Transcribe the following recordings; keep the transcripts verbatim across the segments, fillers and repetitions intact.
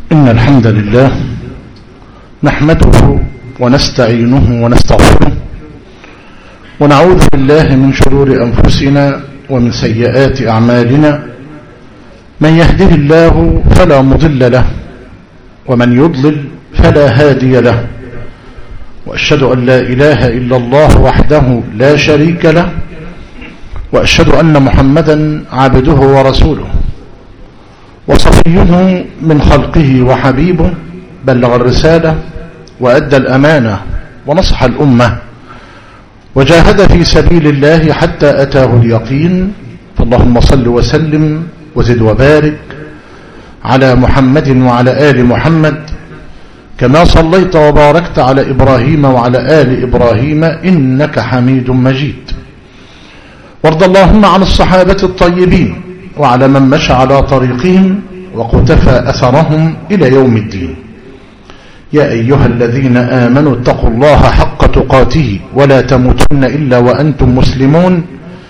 إن الحمد لله نحمده ونستعينه ونستغفره ونعوذ بالله من شرور أنفسنا ومن سيئات أعمالنا. من يهده الله فلا مضل له ومن يضلل فلا هادي له، وأشهد أن لا إله إلا الله وحده لا شريك له، وأشهد أن محمدا عبده ورسوله وصفيه من خلقه وحبيبه، بلغ الرسالة وأدى الأمانة ونصح الأمة وجاهد في سبيل الله حتى أتاه اليقين. فاللهم صل وسلم وزد وبارك على محمد وعلى آل محمد كما صليت وباركت على إبراهيم وعلى آل إبراهيم إنك حميد مجيد. وارض اللهم عن الصحابة الطيبين وعلى من مشى على طريقهم وقتفى أثرهم إلى يوم الدين. يا أيها الذين آمنوا اتقوا الله حق تقاته ولا تموتن إلا وأنتم مسلمون.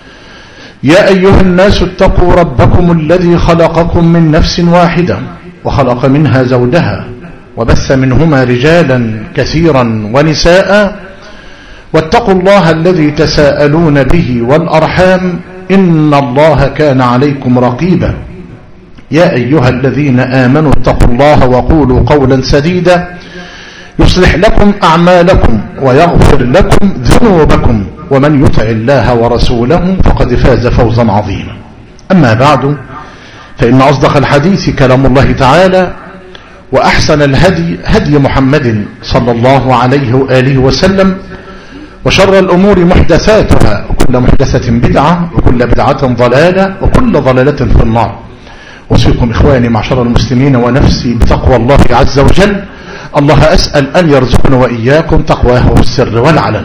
يا أيها الناس اتقوا ربكم الذي خلقكم من نفس واحدة وخلق منها زوجها وبث منهما رجالا كثيرا ونساء، واتقوا الله الذي تساءلون به والأرحام إن الله كان عليكم رقيبا. يا أيها الذين آمنوا اتقوا الله وقولوا قولا سديدا يصلح لكم أعمالكم ويغفر لكم ذنوبكم، ومن يطع الله ورسوله فقد فاز فوزا عظيما. أما بعد، فإن أصدق الحديث كلام الله تعالى، وأحسن الهدي هدي محمد صلى الله عليه وآله وسلم، وشر الأمور محدثاتها وكل محدثة بدعة وكل بدعة ضلالة وكل ضلالة في النار. أوصيكم إخواني معشر المسلمين ونفسي بتقوى الله عز وجل. الله أسأل أن يرزقنا وإياكم تقواه في السر والعلن.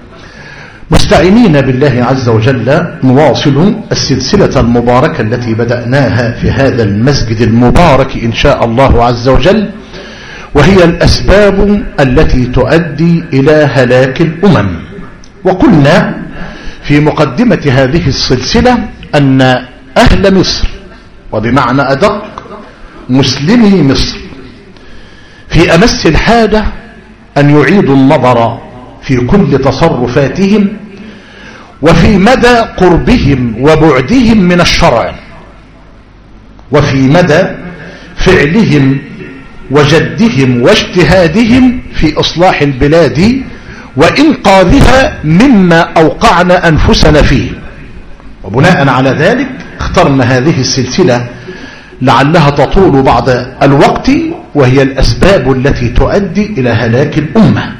مستعينين بالله عز وجل نواصل السلسلة المباركة التي بدأناها في هذا المسجد المبارك إن شاء الله عز وجل، وهي الأسباب التي تؤدي إلى هلاك الأمم. وقلنا في مقدمة هذه السلسلة أن أهل مصر، وبمعنى أدق مسلمي مصر، في أمس الحاجة أن يعيدوا النظر في كل تصرفاتهم وفي مدى قربهم وبعدهم من الشرع، وفي مدى فعلهم وجدهم واجتهادهم في إصلاح البلاد وإنقاذها مما أوقعنا أنفسنا فيه. وبناء على ذلك اخترنا هذه السلسلة لعلها تطول بعض الوقت، وهي الأسباب التي تؤدي إلى هلاك الأمة.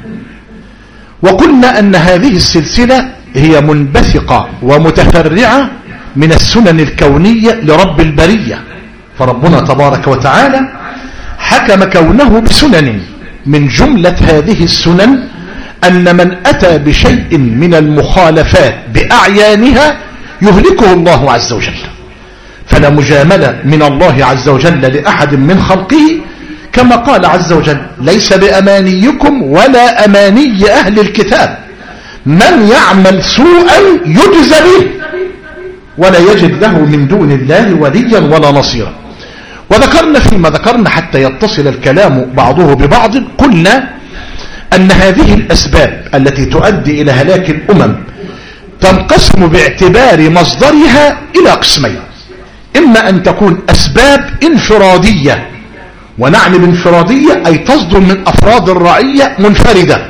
وقلنا أن هذه السلسلة هي منبثقة ومتفرعة من السنن الكونية لرب البرية، فربنا تبارك وتعالى حكم كونه بسنن. من جملة هذه السنن أن من أتى بشيء من المخالفات بأعيانها يهلكه الله عز وجل. فلا مجاملة من الله عز وجل لأحد من خلقه، كما قال عز وجل: ليس بأمانيكم ولا أماني أهل الكتاب، من يعمل سوءا يجزى به ولا يجد له من دون الله وليا ولا نصيرا. وذكرنا فيما ذكرنا حتى يتصل الكلام بعضه ببعض، قلنا أن هذه الأسباب التي تؤدي إلى هلاك الأمم تنقسم باعتبار مصدرها إلى قسمين: إما أن تكون أسباب انفرادية، ونعني بانفرادية أي تصدر من أفراد الرعية منفردة،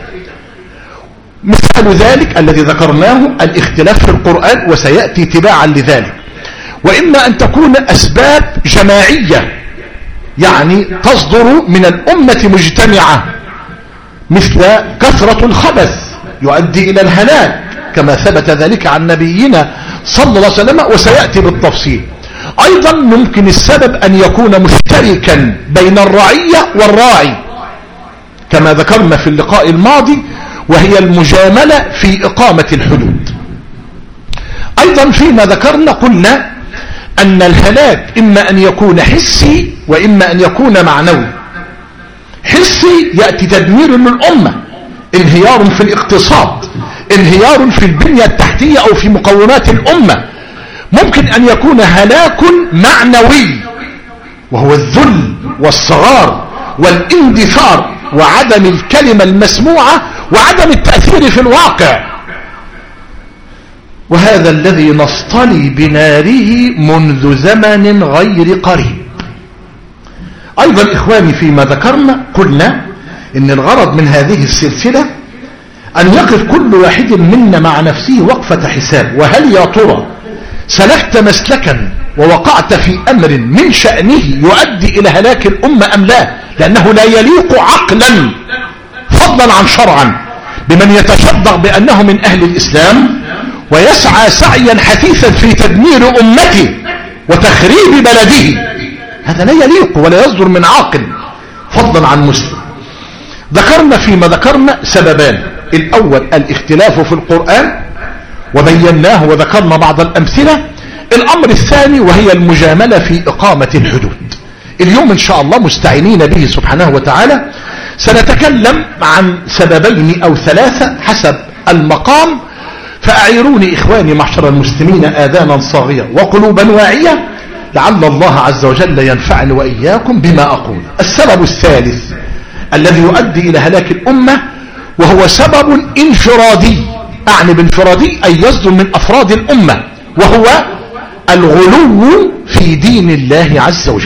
مثال ذلك الذي ذكرناه الاختلاف في القرآن وسيأتي تباعا لذلك. وإما أن تكون أسباب جماعية، يعني تصدر من الأمة مجتمعة، مثل كثرة الخبث يؤدي إلى الهلاك كما ثبت ذلك عن نبينا صلى الله عليه وسلم وسيأتي بالتفصيل. أيضا ممكن السبب أن يكون مشتركا بين الرعية والراعي كما ذكرنا في اللقاء الماضي، وهي المجاملة في إقامة الحدود. أيضا فيما ذكرنا قلنا أن الهلاك إما أن يكون حسي وإما أن يكون معنوي. حسي يأتي تدمير للأمة، انهيار في الاقتصاد، انهيار في البنية التحتية أو في مقومات الأمة. ممكن أن يكون هلاك معنوي، وهو الذل والصغار والاندثار وعدم الكلمة المسموعة وعدم التأثير في الواقع. وهذا الذي نصطلي بناره منذ زمن غير قريب. أيضا إخواني فيما ذكرنا قلنا إن الغرض من هذه السلسلة أن يقف كل واحد منا مع نفسه وقفة حساب، وهل يا ترى سلكت مسلكا ووقعت في أمر من شأنه يؤدي إلى هلاك الأمة أم لا؟ لأنه لا يليق عقلا فضلا عن شرعا بمن يتشبع بأنه من أهل الإسلام ويسعى سعيا حثيثا في تدمير أمته وتخريب بلده. هذا لا يليق ولا يصدر من عاقل فضلا عن مسلم. ذكرنا فيما ذكرنا سببان: الأول الاختلاف في القرآن وبيناه وذكرنا بعض الأمثلة. الأمر الثاني وهي المجاملة في إقامة الحدود. اليوم إن شاء الله مستعينين به سبحانه وتعالى سنتكلم عن سببين أو ثلاثة حسب المقام، فأعيروني إخواني معشر المسلمين آذانا صاغية وقلوبا واعية لعل الله عز وجل ينفعني وإياكم بما أقول. السبب الثالث الذي يؤدي إلى هلاك الأمة وهو سبب انفرادي، أعني بانفرادي أي يصدر من أفراد الأمة، وهو الغلو في دين الله عز وجل.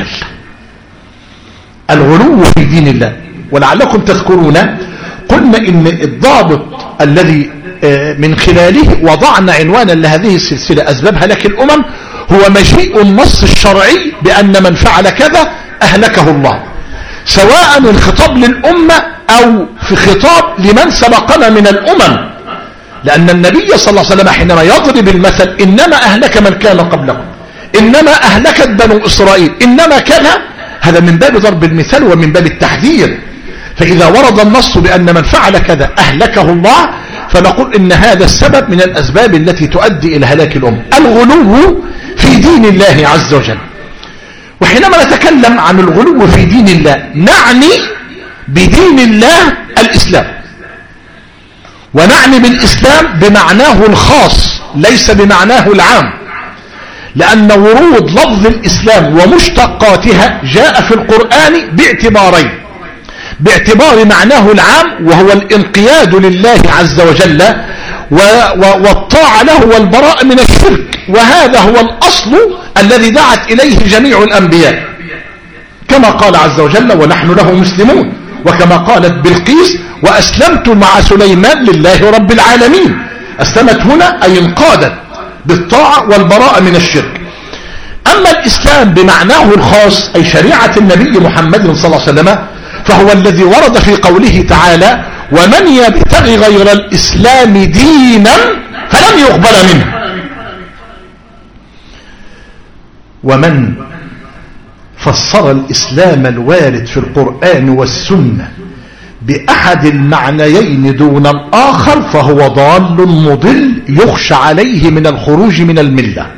الغلو في دين الله. ولعلكم تذكرون قلنا إن الضابط الذي من خلاله وضعنا عنوانا لهذه السلسلة أسباب هلاك الأمم هو مجيء النص الشرعي بأن من فعل كذا أهلكه الله، سواء الخطاب للأمة أو في خطاب لمن سبقنا من الأمم، لأن النبي صلى الله عليه وسلم حينما يضرب المثل إنما أهلك من كان قبلكم، إنما أهلكت بنو إسرائيل، إنما كذا، هذا من باب ضرب المثال ومن باب التحذير. فإذا ورد النص بأن من فعل كذا أهلكه الله فنقول إن هذا السبب من الأسباب التي تؤدي إلى هلاك الأمة، الغلو في دين الله عز وجل. وحينما نتكلم عن الغلو في دين الله نعني بدين الله الإسلام، ونعني بالإسلام بمعناه الخاص ليس بمعناه العام، لأن ورود لفظ الإسلام ومشتقاتها جاء في القرآن باعتبارين: باعتبار معناه العام وهو الانقياد لله عز وجل والطاعة له والبراء من الشرك، وهذا هو الأصل الذي دعت إليه جميع الأنبياء، كما قال عز وجل: ونحن له مسلمون، وكما قالت بلقيس: وأسلمت مع سليمان لله رب العالمين. أسلمت هنا أي انقادت بالطاعة والبراء من الشرك. أما الإسلام بمعناه الخاص أي شريعة النبي محمد صلى الله عليه وسلم فهو الذي ورد في قوله تعالى: ومن يبتغي غير الإسلام دينا فلن يقبل منه. ومن فسر الإسلام الوارد في القرآن والسنة بأحد المعنيين دون الآخر فهو ضال مضل يخشى عليه من الخروج من الملة.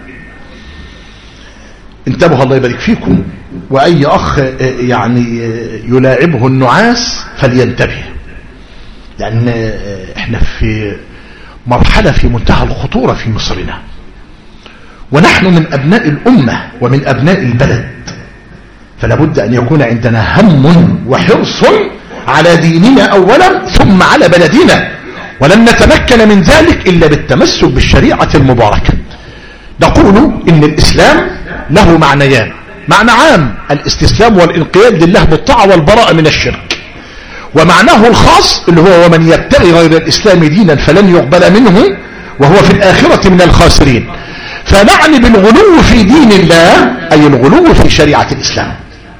انتبهوا الله يبارك فيكم، وأي أخ يعني يلاعبه النعاس فلينتبه، لأن احنا في مرحلة في منتهى الخطورة في مصرنا، ونحن من أبناء الأمة ومن أبناء البلد، فلا بد أن يكون عندنا هم وحرص على ديننا أولا ثم على بلدنا، ولن نتمكن من ذلك إلا بالتمسك بالشريعة المباركة. نقول إن الإسلام له معنيان: معنى عام الاستسلام والانقياد لله بالطاعة والبراءة من الشرك، ومعناه الخاص اللي هو ومن يبتغي غير الإسلام دينا فلن يقبل منه وهو في الآخرة من الخاسرين. فنعني بالغلو في دين الله أي الغلو في شريعة الإسلام.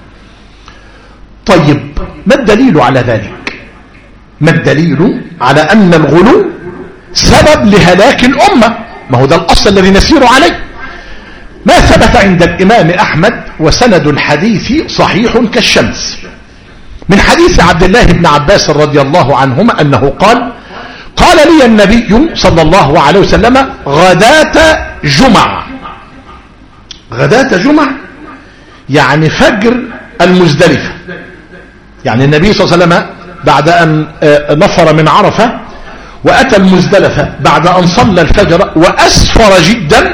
طيب ما الدليل على ذلك؟ ما الدليل على أن الغلو سبب لهلاك الأمة؟ ما هو ده الأصل الذي نسير عليه. ما ثبت عند الإمام أحمد وسند الحديث صحيح كالشمس من حديث عبد الله بن عباس رضي الله عنهما أنه قال: قال لي النبي صلى الله عليه وسلم غداة جمعة. غداة جمعة يعني فجر المزدلفة، يعني النبي صلى الله عليه وسلم بعد أن نفر من عرفة وأتى المزدلفة بعد أن صلى الفجر وأسفر جدا،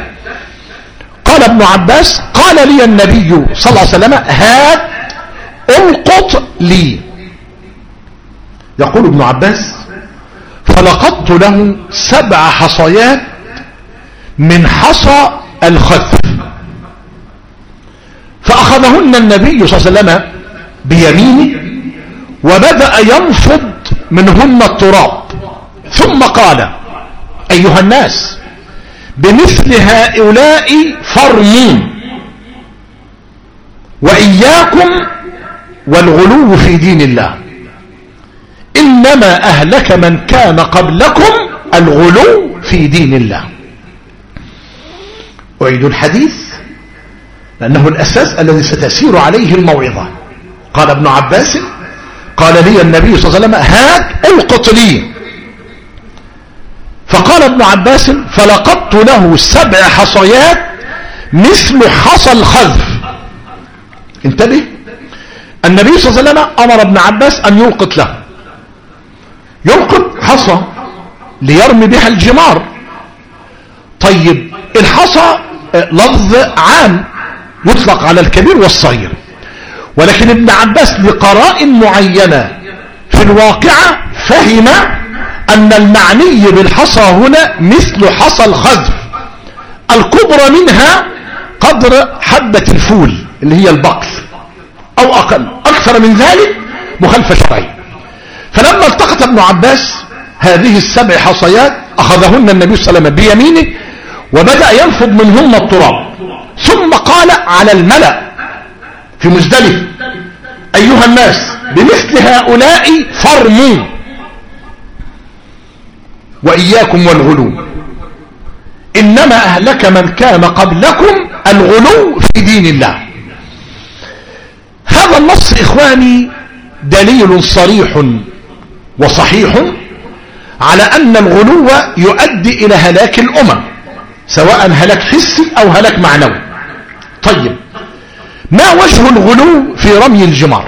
قال ابن عباس: قال لي النبي صلى الله عليه وسلم: هات القط لي. يقول ابن عباس: فلقطت له سبع حصيات من حصى الخذف، فأخذهن النبي صلى الله عليه وسلم بيمينه وبدأ ينفض منهن التراب، ثم قال: أيها الناس، بمثل هؤلاء فارموا، وإياكم والغلو في دين الله، إنما أهلك من كان قبلكم الغلو في دين الله. أعيد الحديث لأنه الأساس الذي ستسير عليه الموعظة. قال ابن عباس: قال لي النبي صلى الله عليه وسلم: هات أوقط لي. فقال ابن عباس: فلقطت له سبع حصيات مثل حصى الخذف. انتبه، النبي صلى الله عليه وسلم أمر ابن عباس أن يلقط له، يلقط حصى ليرمي بها الجمار. طيب، الحصى لفظ عام يطلق على الكبير والصغير، ولكن ابن عباس لقرائن معينة في الواقعة فهم أن المعني بالحصى هنا مثل حصى الخذف، الكبرى منها قدر حبة الفول اللي هي البقل أو أقل، أكثر من ذلك مخالفة شرعية. فلما التقط ابن عباس هذه السبع حصيات أخذهن النبي صلى الله عليه وسلم بيمينه وبدأ ينفض منهن التراب، ثم قال على الملأ في مزدلفة: أيها الناس، بمثل هؤلاء فارموا، وإياكم والغلو، إنما أهلك من كان قبلكم الغلو في دين الله. هذا النص إخواني دليل صريح وصحيح على أن الغلو يؤدي إلى هلاك الأمم، سواء هلاك حسي أو هلاك معنوي. طيب، ما وجه الغلو في رمي الجمار؟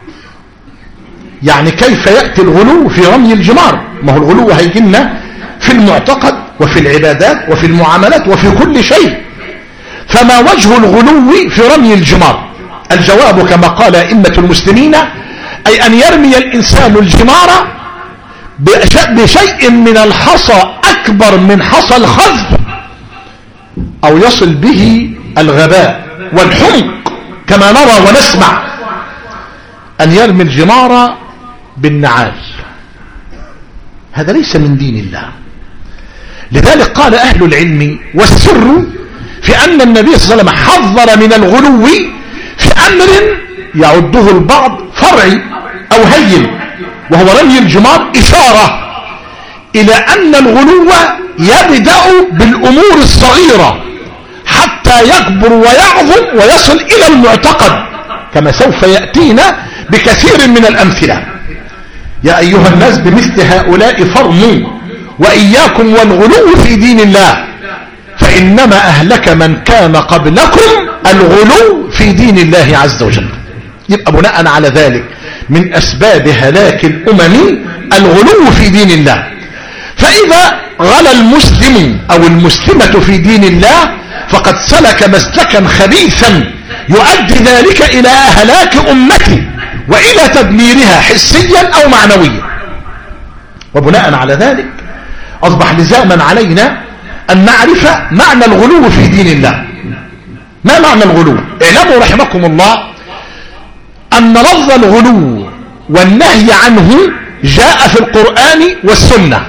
يعني كيف يأتي الغلو في رمي الجمار؟ ما هو الغلو هيجينا في المعتقد وفي العبادات وفي المعاملات وفي كل شيء. فما وجه الغلو في رمي الجمار؟ الجواب كما قال أئمة المسلمين: أي أن يرمي الإنسان الجمار بشيء من الحصى أكبر من حصى الخذف، أو يصل به الغباء والحمق كما نرى ونسمع، أن يرمي الجمار بالنعال. هذا ليس من دين الله. لذلك قال أهل العلم: والسر في أن النبي صلى الله عليه وسلم حذر من الغلو في أمر يعده البعض فرعي أو هين، وهو رمي الجمار، إشارة إلى أن الغلو يبدأ بالأمور الصغيرة حتى يكبر ويعظم ويصل إلى المعتقد، كما سوف يأتينا بكثير من الأمثلة. يا أيها الناس، بمثل هؤلاء فارموا، وإياكم والغلو في دين الله، فإنما أهلك من كان قبلكم الغلو في دين الله عز وجل. يبقى بناء على ذلك من أسباب هلاك الأمم الغلو في دين الله. فإذا غلا المسلم أو المسلمة في دين الله فقد سلك مسلكا خبيثا يؤدي ذلك إلى هلاك أمته وإلى تدميرها حسيا أو معنويا. وبناء على ذلك أصبح لزاما علينا أن نعرف معنى الغلو في دين الله. ما معنى الغلو؟ اعلموا رحمكم الله أن لفظ الغلو والنهي عنه جاء في القرآن والسنة،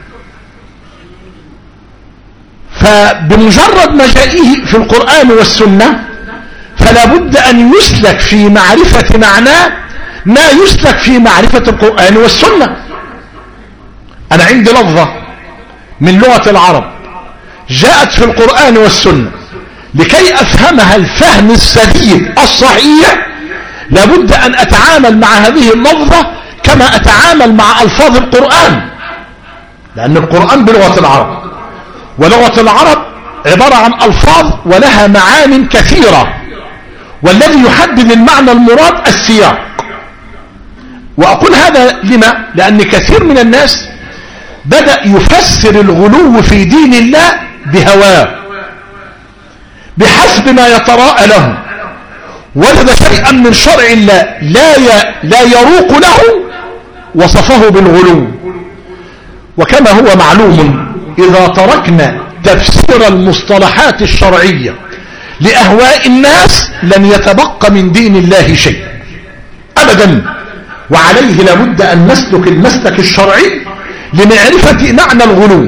فبمجرد ما جائه في القرآن والسنة فلا بد أن يسلك في معرفة معناه ما يسلك في معرفة القرآن والسنة. أنا عندي لفظة من لغة العرب جاءت في القرآن والسنة، لكي أفهمها الفهم السديد الصحيح لابد أن أتعامل مع هذه اللفظة كما أتعامل مع ألفاظ القرآن، لأن القرآن بلغة العرب، ولغة العرب عبارة عن ألفاظ ولها معان كثيرة، والذي يحدد المعنى المراد السياق. وأقول هذا لما؟ لأن كثير من الناس بدأ يفسر الغلو في دين الله بهواه بحسب ما يتراءى له، وجد شيئا من شرع الله لا لا يروق له وصفه بالغلو. وكما هو معلوم إذا تركنا تفسير المصطلحات الشرعية لأهواء الناس لن يتبقى من دين الله شيء أبدا، وعليه لابد أن نسلك المسلك الشرعي لمعرفة معنى الغلو.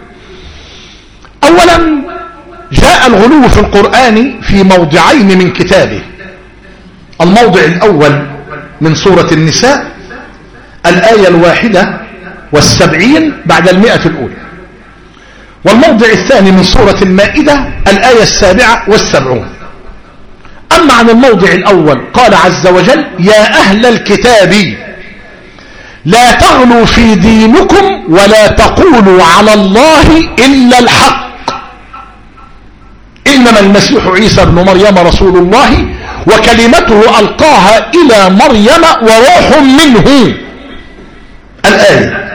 أولا جاء الغلو في القرآن في موضعين من كتابه. الموضع الأول من سورة النساء الآية الواحدة والسبعين بعد المئة الأولى، والموضع الثاني من سورة المائدة الآية السابعة والسبعون. أما عن الموضع الأول قال عز وجل يا أهل الكتاب لا تغلوا في دينكم ولا تقولوا على الله إلا الحق إنما المسيح عيسى ابن مريم رسول الله وكلمته ألقاها إلى مريم وروح منه. الآية.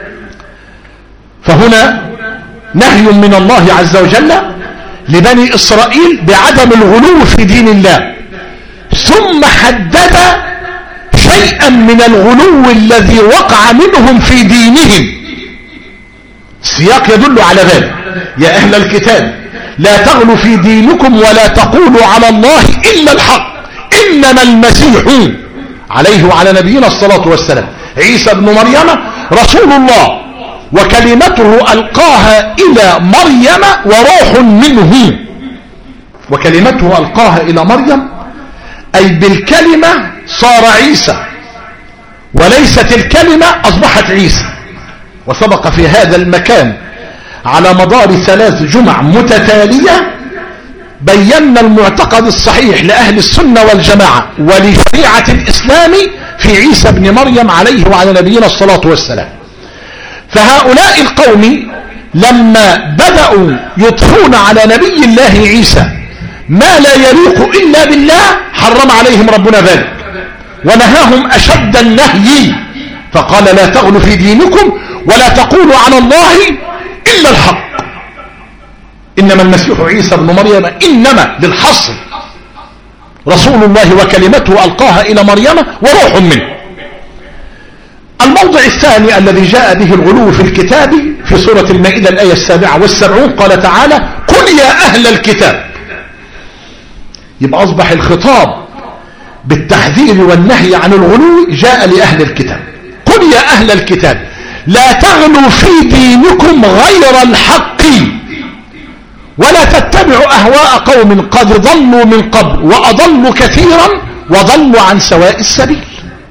فهنا نهي من الله عز وجل لبني إسرائيل بعدم الغلو في دين الله، ثم حدد شيئا من الغلو الذي وقع منهم في دينهم. السياق يدل على ذلك. يا أهل الكتاب لا تغلوا في دينكم ولا تقولوا على الله إلا الحق إنما المسيح عليه وعلى نبينا الصلاة والسلام عيسى ابن مريم رسول الله وكلمته ألقاها إلى مريم وروح منه. وكلمته ألقاها إلى مريم أي بالكلمة صار عيسى، وليست الكلمة أصبحت عيسى. وسبق في هذا المكان على مدار ثلاث جمع متتالية بينا المعتقد الصحيح لأهل السنة والجماعة ولشريعة الإسلام في عيسى ابن مريم عليه وعلى نبينا الصلاة والسلام. فهؤلاء القوم لما بدأوا يطفون على نبي الله عيسى ما لا يليق إلا بالله حرم عليهم ربنا ذلك ونهاهم أشد النهي، فقال لا تغلوا في دينكم ولا تقولوا على الله إلا الحق إنما المسيح عيسى ابن مريم إنما للحصر رسول الله وكلمته ألقاها إلى مريم وروح منه. الموضع الثاني الذي جاء به الغلو في الكتاب في سورة المائدة الآية السابعة والسبعون قال تعالى قل يا أهل الكتاب. يبقى أصبح الخطاب بالتحذير والنهي عن الغلو جاء لأهل الكتاب. قل يا أهل الكتاب لا تغلوا في دينكم غير الحق ولا تتبعوا أهواء قوم قد ضلوا من قبل وأضلوا كثيرا وضلوا عن سواء السبيل.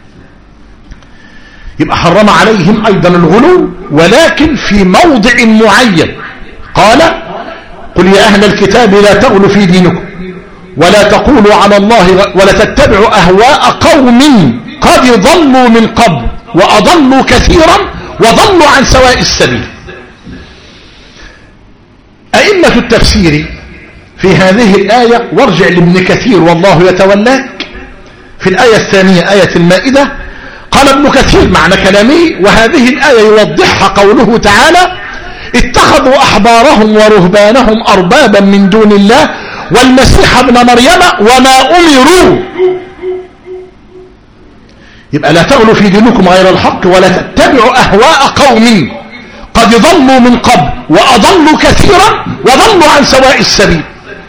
يبقى حرم عليهم أيضا الغلو ولكن في موضع معين. قال قل يا أهل الكتاب لا تغلوا في دينكم ولا تقولوا على الله ولا تتبعوا أهواء قوم قد ضلوا من قبل وأضلوا كثيرا وضلوا عن سواء السبيل. أئمة التفسير في هذه الآية وارجع لابن كثير والله يتولاك في الآية الثانية آية المائدة قال ابن كثير معنى كلامه وهذه الآية يوضحها قوله تعالى اتخذوا أحبارهم ورهبانهم أربابا من دون الله والمسيح ابن مريم وما أمروا. يبقى لا تغلوا في دينكم غير الحق ولا تتبعوا أهواء قوم قد ضلوا من قبل وأضلوا كثيرا وضلوا عن سواء السبيل.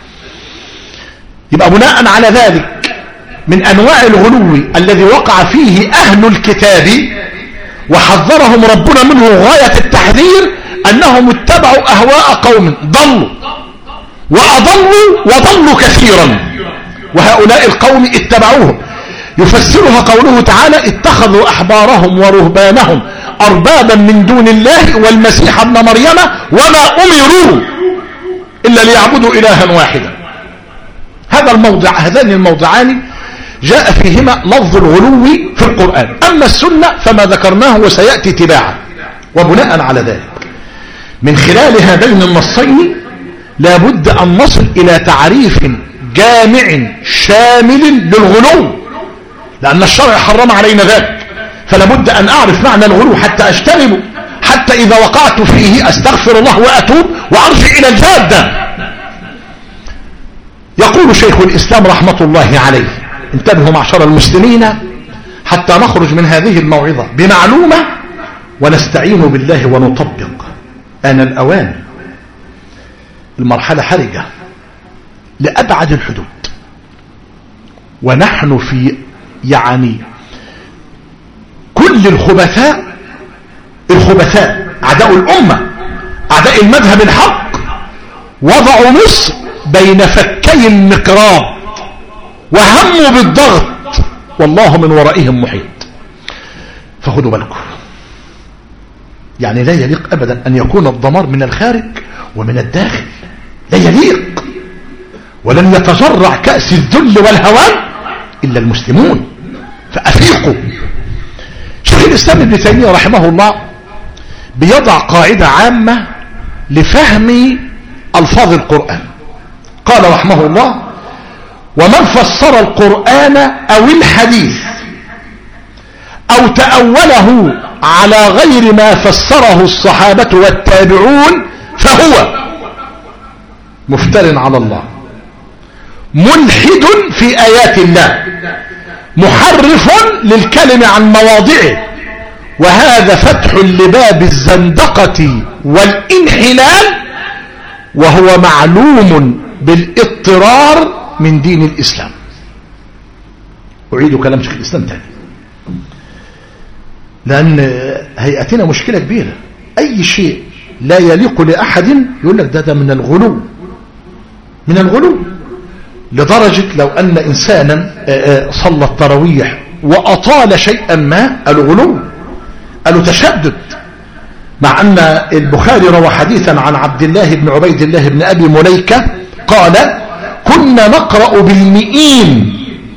يبقى بناء على ذلك من أنواع الغلو الذي وقع فيه أهل الكتاب وحذرهم ربنا منه غاية التحذير أنهم اتبعوا أهواء قوم ضلوا وأضلوا وضلوا كثيرا وهؤلاء القوم اتبعوهم. يفسرها قوله تعالى اتخذوا أحبارهم ورهبانهم أربابا من دون الله والمسيح ابن مريم وما أمروا إلا ليعبدوا إلها واحدا. هذا الموضع هذان الموضعان جاء فيهما لفظ الغلو في القرآن. أما السنة فما ذكرناه وسيأتي تباعا. وبناء على ذلك من خلال هذين النصين لابد أن نصل إلى تعريف جامع شامل للغلو لأن الشرع حرم علينا ذلك، فلابد أن أعرف معنى الغلو حتى أجتنبه، حتى إذا وقعت فيه أستغفر الله وأتوب وأرجع إلى الجادة. يقول شيخ الإسلام رحمة الله عليه: انتبهوا معشر المسلمين حتى نخرج من هذه الموعظة بمعلومة ونستعين بالله ونطبق. آن الأوان، المرحلة حرجة لأبعد الحدود، ونحن في يعني كل الخبثاء الخبثاء أعداء الأمة، أعداء المذهب الحق، وضعوا مصر بين فكي المقراض وهموا بالضغط، والله من ورائهم محيط. فخذوا بالكم، يعني لا يليق أبدا أن يكون الدمار من الخارج ومن الداخل، لا يليق. ولن يتجرع كأس الذل والهوان إلا المسلمون، فأفيقوا. شيخ الإسلام ابن تيمية رحمه الله بيضع قاعدة عامة لفهم ألفاظ القرآن. قال رحمه الله: ومن فسر القرآن أو الحديث أو تأوله على غير ما فسره الصحابة والتابعون فهو مفتر على الله، ملحد في آيات الله، محرف للكلم عن مواضعه، وهذا فتح لباب الزندقة والانحلال، وهو معلوم بالاضطرار من دين الإسلام. أعيد كلام شيخ الإسلام تاني، لأن هيئتنا مشكلة كبيرة. أي شيء لا يليق لأحد يقول لك ده ده من الغلو، من الغلو، لدرجة لو أن إنسانا صلى التراويح وأطال شيئا ما الغلو، قالوا تشدد. مع أن البخاري روى حديثا عن عبد الله بن عبيد الله بن أبي مليكة قال: كنا نقرأ بالمئين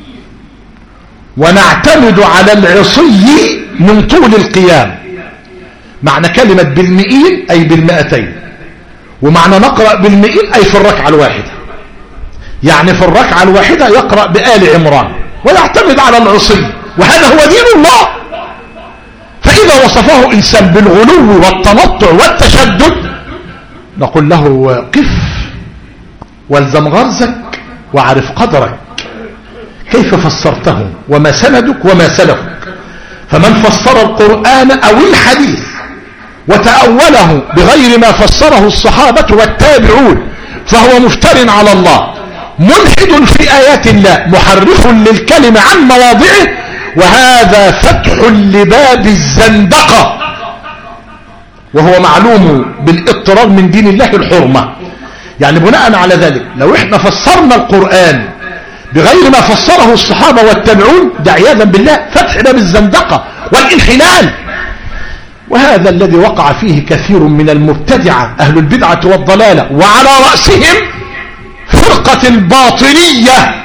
ونعتمد على العصي من طول القيام. معنى كلمة بالمئين أي بالمئتين، ومعنى نقرأ بالمئين أي في الركعة الواحدة، يعني في الركعة الواحدة يقرأ بآل عمران ويعتمد على العصي، وهذا هو دين الله. فإذا وصفه إنسان بالغلو والتنطع والتشدد نقول له: قف والزم غرزك وعرف قدرك، كيف فسرته وما سندك وما سلفك. فمن فسر القرآن أو الحديث وتأوله بغير ما فسره الصحابة والتابعون فهو مفتر على الله، ملحد في آيات الله، محرف للكلمة عن مواضعه، وهذا فتح لباب الزندقة، وهو معلوم بالاضطرار من دين الله الحرمة. يعني بناء على ذلك لو احنا فسرنا القرآن بغير ما فسره الصحابة والتابعون ده عياذا بالله فتح باب الزندقة والانحلال، وهذا الذي وقع فيه كثير من المبتدعة أهل البدعة والضلالة، وعلى رأسهم فرقة الباطنية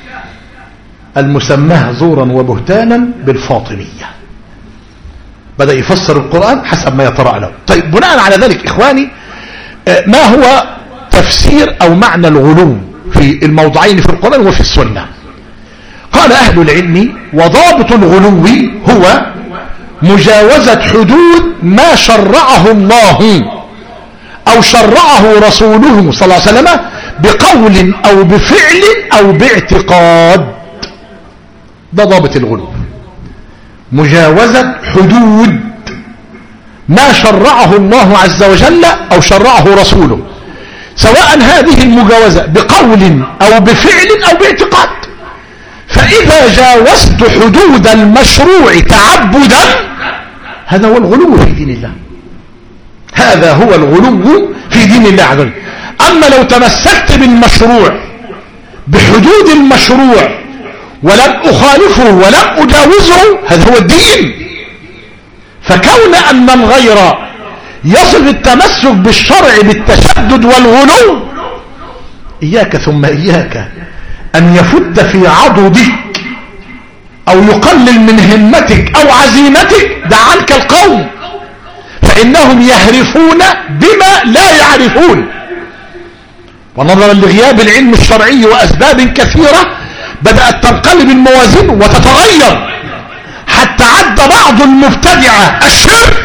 المسماه زورا وبهتانا بالفاطمية. بدأ يفسر القرآن حسب ما يطرأ له. طيب بناء على ذلك إخواني، ما هو تفسير أو معنى الغلو في الموضعين في القرآن وفي السنة؟ قال أهل العلم: وضابط الغلو هو مجاوزة حدود ما شرعه الله أو شرعه رسوله صلى الله عليه وسلم بقول أو بفعل أو باعتقاد. ده ضابط الغلو، مجاوزة حدود ما شرعه الله عز وجل أو شرعه رسوله، سواء هذه المجاوزة بقول أو بفعل أو باعتقاد. فإذا جاوزت حدود المشروع تعبدا هذا هو الغلو في دين الله، هذا هو الغلو في دين الله عز وجل. أما لو تمسكت بالمشروع بحدود المشروع ولم أخالفه ولم أجاوزه هذا هو الدين. فكون أن الغير يصف التمسك بالشرع بالتشدد والغلو، إياك ثم إياك أن يفت في عضدك أو يقلل من همتك أو عزيمتك. دع عنك القوم فإنهم يهرفون بما لا يعرفون. ونظرا لغياب العلم الشرعي وأسباب كثيرة بدأت تنقلب الموازين وتتغير، حتى عد بعض المبتدعة الشرك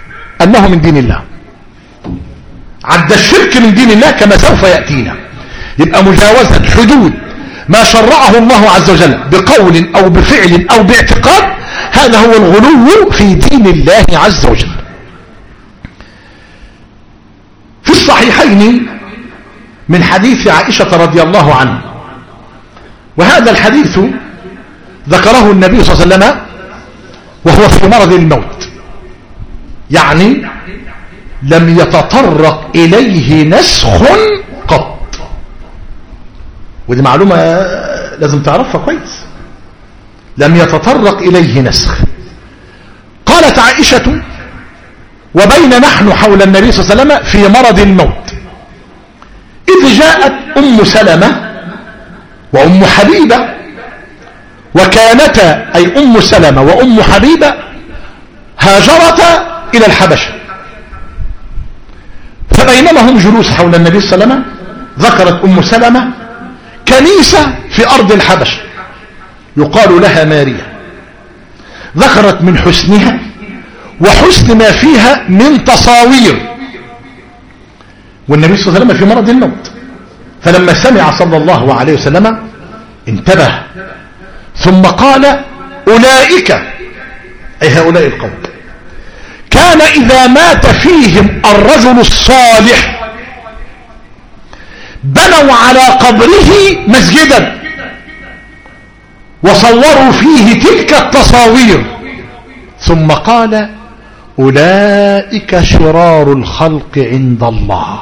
أنه من دين الله، عد الشرك من دين الله كما سوف يأتينا. يبقى مجاوزة حدود ما شرعه الله عز وجل بقول أو بفعل أو باعتقاد، هذا هو الغلو في دين الله عز وجل. في الصحيحين من حديث عائشة رضي الله عنها، وهذا الحديث ذكره النبي صلى الله عليه وسلم وهو في مرض الموت، يعني لم يتطرق إليه نسخ قط. ودي معلومة لازم تعرفها كويس، لم يتطرق إليه نسخ. قالت عائشة: وبين نحن حول النبي صلى الله عليه وسلم في مرض الموت إذ جاءت أم سلمة وأم حبيبة، وكانتا أي أم سلمة وأم حبيبة هاجرتا إلى الحبشة، فبينما هم جلوس حول النبي صلى الله عليه وسلم ذكرت أم سلمة كنيسة في أرض الحبشة يقال لها ماريا، ذكرت من حسنها وحسن ما فيها من تصاوير، والنبي صلى الله عليه وسلم في مرض الموت. فلما سمع صلى الله عليه وسلم انتبه ثم قال: أولئك أي هؤلاء القوم كان إذا مات فيهم الرجل الصالح بنوا على قبره مسجدا وصوروا فيه تلك التصاوير، ثم قال: أولئك شرار الخلق عند الله.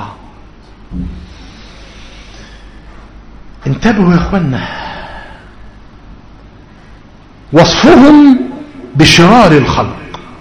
انتبهوا يا اخوانا، وصفهم بشرار الخلق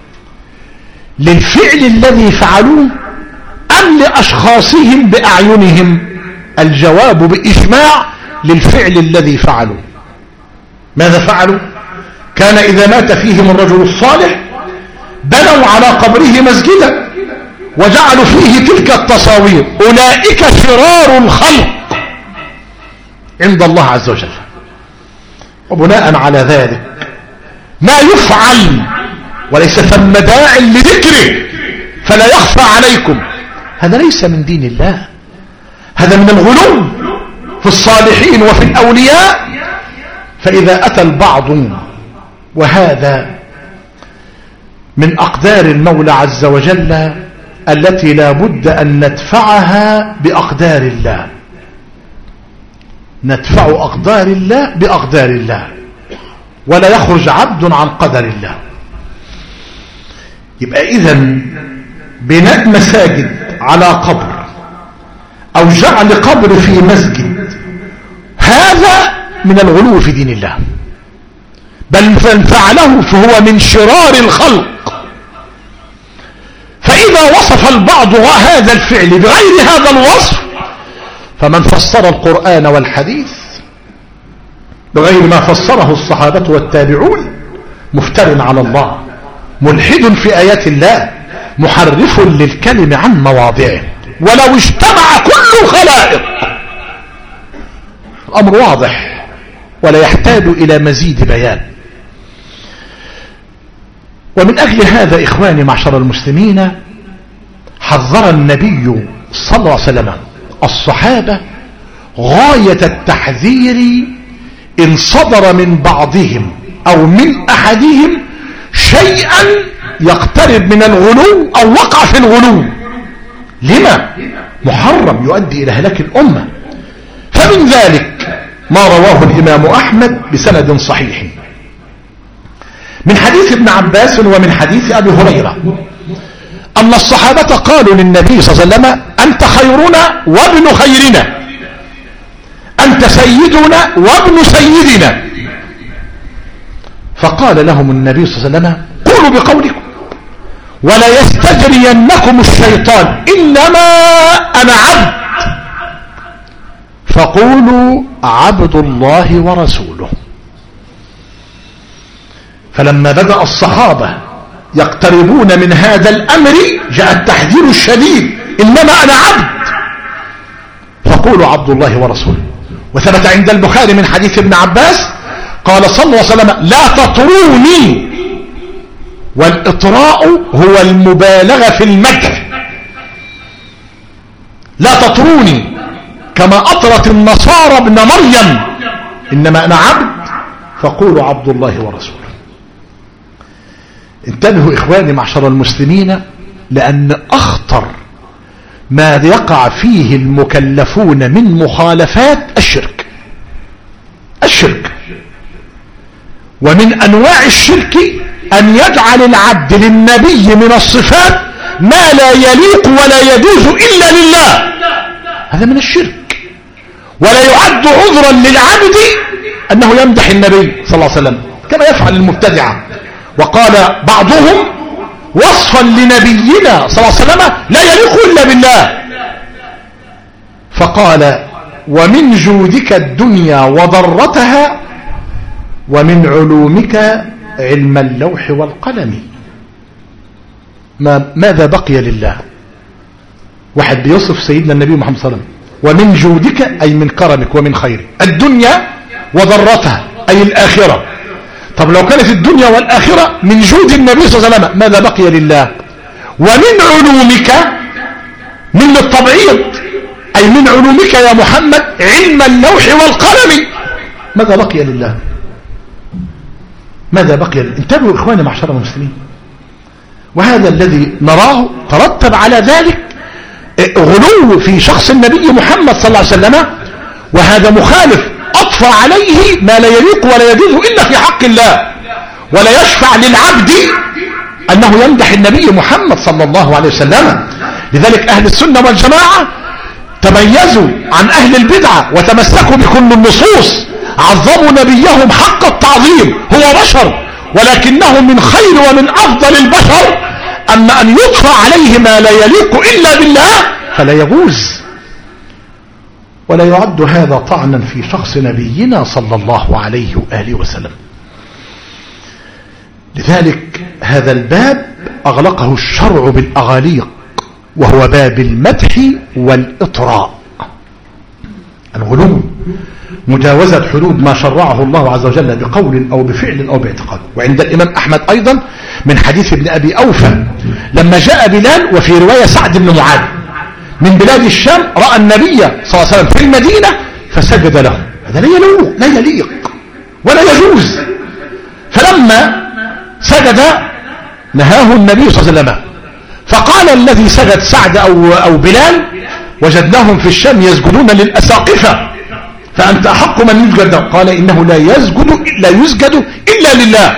للفعل الذي فعلوه أم لأشخاصهم بأعينهم؟ الجواب بإجماع للفعل الذي فعلوه. ماذا فعلوا؟ كان إذا مات فيهم الرجل الصالح بنوا على قبره مسجدا وجعلوا فيه تلك التصاوير، أولئك شرار الخلق عند الله عز وجل. وبناء على ذلك ما يفعل وليس ثم داع لذكره فلا يخفى عليكم، هذا ليس من دين الله، هذا من الغلو في الصالحين وفي الأولياء. فإذا أتى البعض، وهذا من أقدار المولى عز وجل التي لا بد أن ندفعها بأقدار الله، ندفع أقدار الله بأقدار الله، ولا يخرج عبد عن قدر الله. يبقى إذن بناء مساجد على قبر أو جعل قبر في مسجد هذا من الغلو في دين الله، بل من فعله فهو من شرار الخلق. فإذا وصف البعض هذا الفعل بغير هذا الوصف، فمن فسر القرآن والحديث بغير ما فسره الصحابة والتابعون مفتر على الله، ملحد في آيات الله، محرف للكلم عن مواضعه. ولو اجتمع كل الخلائق، الأمر واضح ولا يحتاج إلى مزيد بيان. ومن أجل هذا إخواني معشر المسلمين حذر النبي صلى الله عليه وسلم الصحابة غاية التحذير إن صدر من بعضهم أو من أحدهم شيئا يقترب من الغلو أو وقع في الغلو. لما؟ محرم يؤدي إلى هلاك الأمة. فمن ذلك ما رواه الإمام أحمد بسند صحيح من حديث ابن عباس ومن حديث أبي هريرة أن الصحابة قالوا للنبي صلى الله عليه وسلم: أنت خيرنا وابن خيرنا، أنت سيدنا وابن سيدنا. فقال لهم النبي صلى الله عليه وسلم: قولوا بقولكم ولا يستجرينكم الشيطان، إنما أنا عبد، فقولوا عبد الله ورسوله. فلما بدأ الصحابة يقتربون من هذا الأمر جاء التحذير الشديد: إنما أنا عبد، فقولوا عبد الله ورسوله. وثبت عند البخاري من حديث ابن عباس قال صلى الله عليه وسلم: لا تطروني. والإطراء هو المبالغة في المدح. لا تطروني كما أطرت النصارى ابن مريم إنما أنا عبد فقولوا عبد الله ورسوله. انتبهوا إخواني معشر المسلمين، لأن أخطر ما يقع فيه المكلفون من مخالفات الشرك. الشرك ومن أنواع الشرك أن يجعل العبد للنبي من الصفات ما لا يليق ولا يجوز إلا لله، هذا من الشرك. ولا يعد عذرا للعبد أنه يمدح النبي صلى الله عليه وسلم كما يفعل المبتدعة. وقال بعضهم وصفا لنبينا صلى الله عليه وسلم لا يليق إلا بالله، فقال ومن جودك الدنيا وضرتها ومن علومك علم اللوح والقلم. ما ماذا بقي لله؟ واحد بيوصف سيدنا النبي محمد صلى الله عليه وسلم ومن جودك أي من كرمك ومن خيرك الدنيا وضرتها أي الآخرة. طب لو كانت الدنيا والآخرة من جود النبي صلى الله عليه وسلم ماذا بقي لله؟ ومن علومك من للتبعيض أي من علومك يا محمد علم اللوح والقلم، ماذا بقي لله؟ ماذا بقي لله؟ انتبهوا إخواني معشر المسلمين، وهذا الذي نراه ترتب على ذلك غلو في شخص النبي محمد صلى الله عليه وسلم، وهذا مخالف أطفى عليه ما لا يليق ولا يجوز إلا في حق الله، ولا يشفع للعبد أنه يمدح النبي محمد صلى الله عليه وسلم. لذلك أهل السنة والجماعة تميزوا عن أهل البدعة وتمسكوا بكل النصوص، عظموا نبيهم حق التعظيم، هو بشر ولكنه من خير ومن أفضل البشر، أما أن يطفى عليه ما لا يليق إلا بالله فلا يجوز، ولا يعد هذا طعنا في شخص نبينا صلى الله عليه وآله وسلم. لذلك هذا الباب أغلقه الشرع بالأغاليق، وهو باب المدح والإطراء. الغلو مجاوزة حدود ما شرعه الله عز وجل بقول أو بفعل أو باعتقاد. وعند الإمام أحمد أيضا من حديث ابن أبي أوفى لما جاء بلال، وفي رواية سعد بن معاذ من بلاد الشام، رأى النبي صلى الله عليه وسلم في المدينة فسجد له، هذا لا يليق لا يليق ولا يجوز. فلما سجد نهاه النبي صلى الله عليه وسلم، فقال الذي سجد سعد أو, أو بلال وجدناهم في الشام يسجدون للأساقفة فأنت أحق من يسجد. قال إنه لا يسجد لا يسجد إلا لله.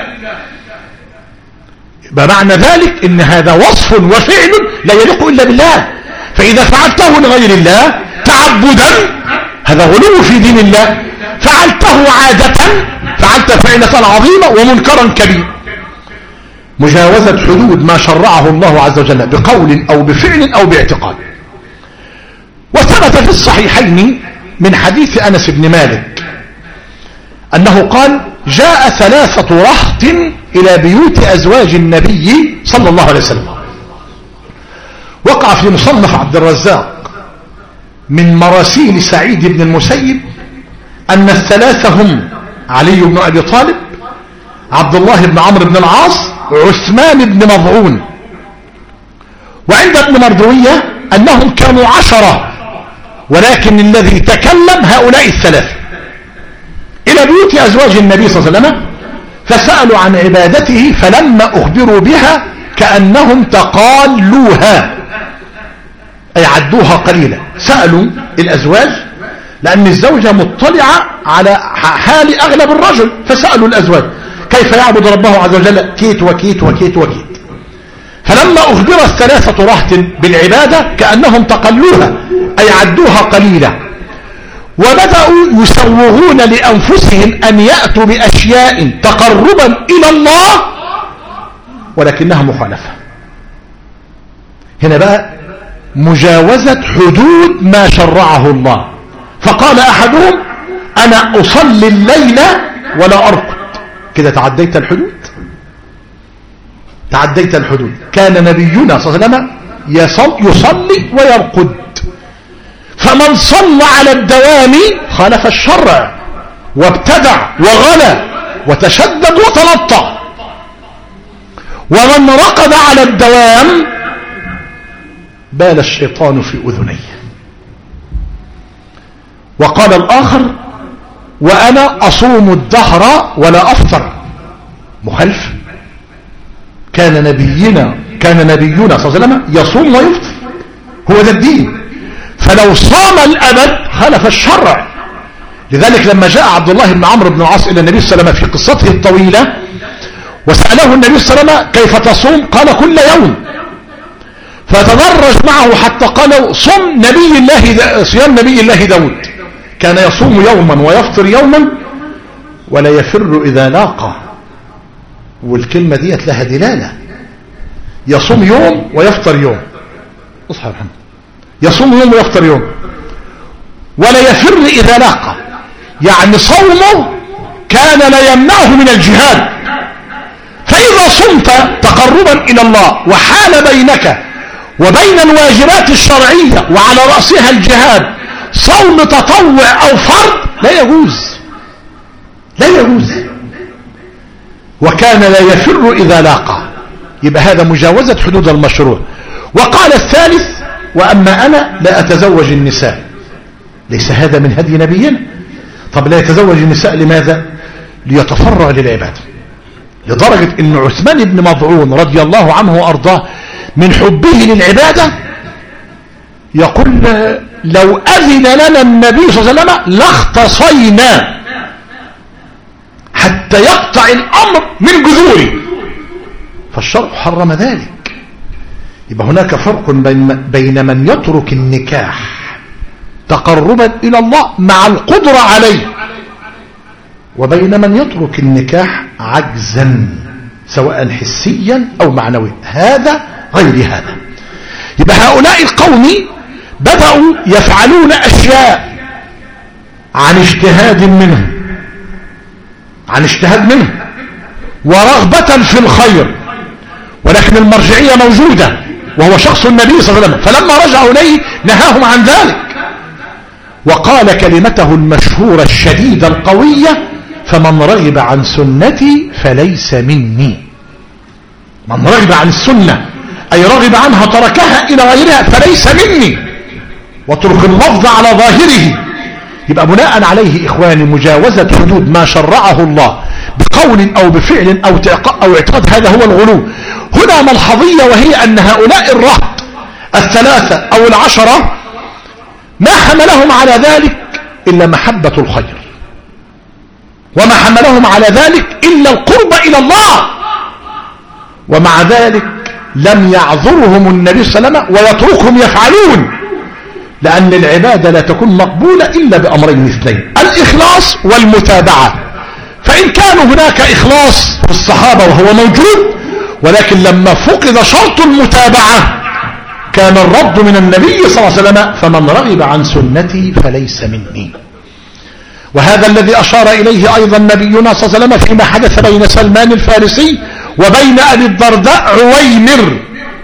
بمعنى ذلك إن هذا وصف وفعل لا يليق إلا بالله، فإذا فعلته لغير الله تعبدا هذا غلو في دين الله، فعلته عادة فعلت فعلة عظيمة ومنكرا كبير. مجاوزة حدود ما شرعه الله عز وجل بقول أو بفعل أو باعتقاد. وثبت في الصحيحين من حديث أنس بن مالك أنه قال جاء ثلاثة رهط إلى بيوت أزواج النبي صلى الله عليه وسلم. وقع في مصنف عبد الرزاق من مراسيل سعيد بن المسيب أن الثلاثة هم علي بن أبي طالب، عبد الله بن عمرو بن العاص، عثمان بن مظعون. وعند ابن مردوية أنهم كانوا عشرة، ولكن الذي تكلم هؤلاء الثلاثة إلى بيوت أزواج النبي صلى الله عليه وسلم فسألوا عن عبادته، فلما أخبروا بها كأنهم تقالوها أي عدوها قليلا. سألوا الأزواج لأن الزوجة مطلعة على حال أغلب الرجل، فسألوا الأزواج كيف يعبد ربه عز وجل، كيت وكيت وكيت وكيت. فلما أخبر الثلاثة رهط بالعبادة كأنهم تقلوها أي عدوها قليلا، وبدأوا يسوغون لأنفسهم أن يأتوا بأشياء تقربا إلى الله ولكنها مخالفة. هنا بقى مجاوزة حدود ما شرعه الله. فقال أحدهم أنا أصلي الليل ولا أرقد، كده تعديت الحدود تعديت الحدود. كان نبينا صلى الله عليه وسلم يصلي ويرقد، فمن صلى على الدوام خالف الشرع وابتدع وغلى وتشدد وتنطع، ومن رقد على الدوام بال الشيطان في أذنيه. وقال الآخر وأنا أصوم الدهر ولا أفطر. مخالف. كان نبينا كان نبينا صلى الله عليه وسلم يصوم ويفطر، هو ده الدين. فلو صام الأبد خالف الشرع. لذلك لما جاء عبد الله بن عمرو بن العاص إلى النبي صلى الله عليه وسلم في قصته الطويلة وسأله النبي صلى الله عليه وسلم كيف تصوم؟ قال كل يوم. فتدرج معه حتى قال صم نبي الله صيام نبي الله داود، كان يصوم يوما ويفطر يوما ولا يفر إذا لاقى. والكلمة ديت لها دلالة. يصوم يوم ويفطر يوم. اصحى محمد. يصوم يوم ويفطر يوم ولا يفر إذا لاقى، يعني صومه كان لا يمنعه من الجهاد. فإذا صمت تقربا إلى الله وحال بينك وبين الواجبات الشرعية وعلى رأسها الجهاد صوم تطوع أو فرض لا يجوز، لا يجوز. وكان لا يفر إذا لاقى، يبقى هذا مجاوزة حدود المشروع. وقال الثالث وأما أنا لا أتزوج النساء. ليس هذا من هدي نبينا. طب لا يتزوج النساء لماذا؟ ليتفرع للعبادة. لدرجة أن عثمان بن مظعون رضي الله عنه وأرضاه من حبه للعبادة يقول لو أذن لنا النبي صلى الله عليه وسلم لاختصينا حتى يقطع الأمر من جذوره. فالشرع حرم ذلك. يبقى هناك فرق بين من يترك النكاح تقربا إلى الله مع القدرة عليه وبين من يترك النكاح عجزا سواء حسيا أو معنويا. هذا غير هذا. يبقى هؤلاء القوم بدأوا يفعلون أشياء عن اجتهاد منهم عن اجتهاد منهم ورغبة في الخير، ولكن المرجعية موجودة وهو شخص النبي صلى الله عليه وسلم. فلما رجعوا إليه نهاهم عن ذلك وقال كلمته المشهورة الشديدة القوية فمن رغب عن سنتي فليس مني. من رغب عن السنة أي رغب عنها تركها إلى غيرها فليس مني، واترك اللفظ على ظاهره. يبقى بناء عليه إخواني مجاوزة حدود ما شرعه الله بقول أو بفعل أو أو اعتقاد هذا هو الغلو. هنا ملحظية وهي أن هؤلاء الرهط الثلاثة أو العشرة ما حملهم على ذلك إلا محبة الخير، وما حملهم على ذلك إلا القرب إلى الله، ومع ذلك لم يعذرهم النبي صلى الله عليه وسلم ويتركهم يفعلون، لأن العبادة لا تكون مقبولة إلا بأمرين اثنين: الإخلاص والمتابعة. فإن كان هناك إخلاص في الصحابة وهو موجود، ولكن لما فقد شرط المتابعة كان الرد من النبي صلى الله عليه وسلم فمن رغب عن سنتي فليس مني. وهذا الذي أشار إليه أيضا نبينا صلى الله عليه وسلم فيما حدث بين سلمان الفارسي وبين أبي الدرداء عويمر،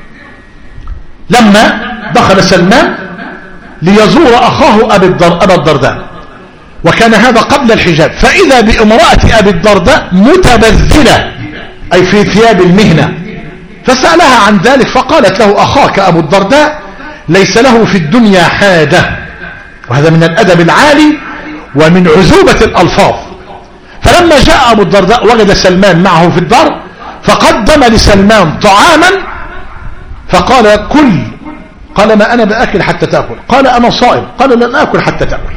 لما دخل سلمان ليزور أخاه أبا الدرداء، وكان هذا قبل الحجاب، فإذا بامرأة أبي الدرداء متبذلة أي في ثياب المهنة، فسألها عن ذلك فقالت له: أخاك أبو الدرداء ليس له في الدنيا حاجة. وهذا من الأدب العالي ومن عذوبة الألفاظ. فلما جاء أبو الدرداء وجد سلمان معه في الدار، فقدم لسلمان طعاما فقال: كل. قال: ما أنا بأكل حتى تأكل. قال: أنا صائم. قال: لن أكل حتى تأكل.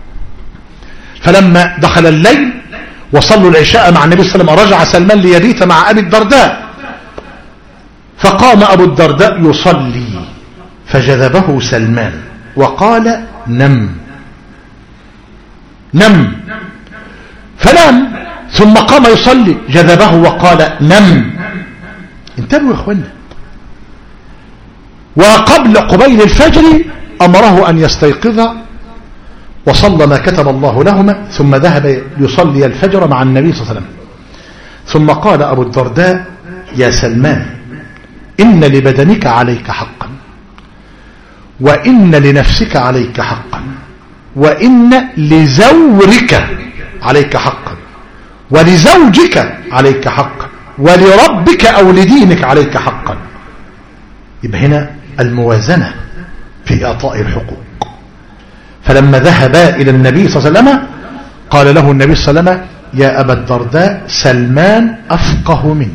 فلما دخل الليل وصلوا العشاء مع النبي صلى الله عليه وسلم رجع سلمان ليبيت مع أبي الدرداء، فقام أبو الدرداء يصلي فجذبه سلمان وقال: نم نم. فنام، ثم قام يصلي جذبه وقال: نم. انتبهوا يا اخوانا. وقبل قبيل الفجر أمره أن يستيقظ وصلى ما كتب الله لهما، ثم ذهب يصلي الفجر مع النبي صلى الله عليه وسلم. ثم قال أبو الدرداء: يا سلمان، إن لبدنك عليك حقا، وإن لنفسك عليك حقا، وإن لزورك عليك حقا، ولزوجك عليك حقا، ولربك أو لدينك عليك حقا. يبقى هنا الموازنة في إعطاء الحقوق. فلما ذهبا إلى النبي صلى الله عليه وسلم قال له النبي صلى الله عليه وسلم يا أبا الدرداء سلمان أفقه منك.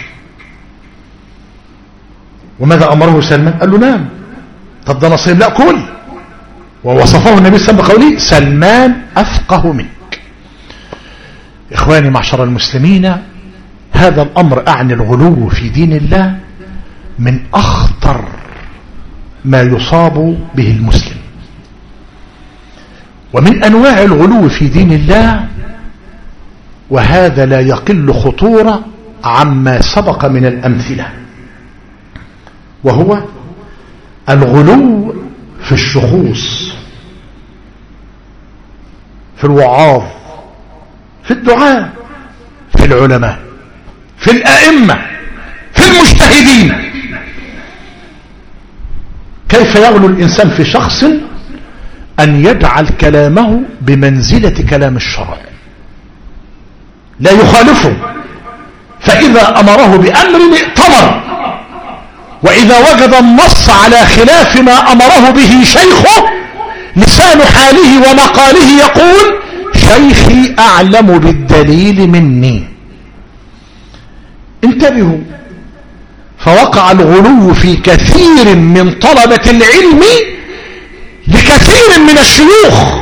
وماذا أمره سلمان؟ قال له نام. طب ده نصيب؟ لا كل. ووصفه النبي صلى الله عليه وسلم بقوله سلمان أفقه منك. إخواني معشر المسلمين، هذا الأمر أعني الغلو في دين الله من أخطر ما يصاب به المسلم. ومن أنواع الغلو في دين الله، وهذا لا يقل خطورة عما سبق من الأمثلة، وهو الغلو في الشخوص، في الوعاظ، في الدعاء، في العلماء، في الأئمة، في المجتهدين. كيف يغلو الإنسان في شخص؟ أن يجعل كلامه بمنزلة كلام الشرع، لا يخالفه، فإذا أمره بأمر ائتمر، وإذا وجد النص على خلاف ما أمره به شيخه لسان حاله ومقاله يقول شيخي أعلم بالدليل مني. انتبهوا، فوقع الغلو في كثير من طلبة العلم لكثير من الشيوخ،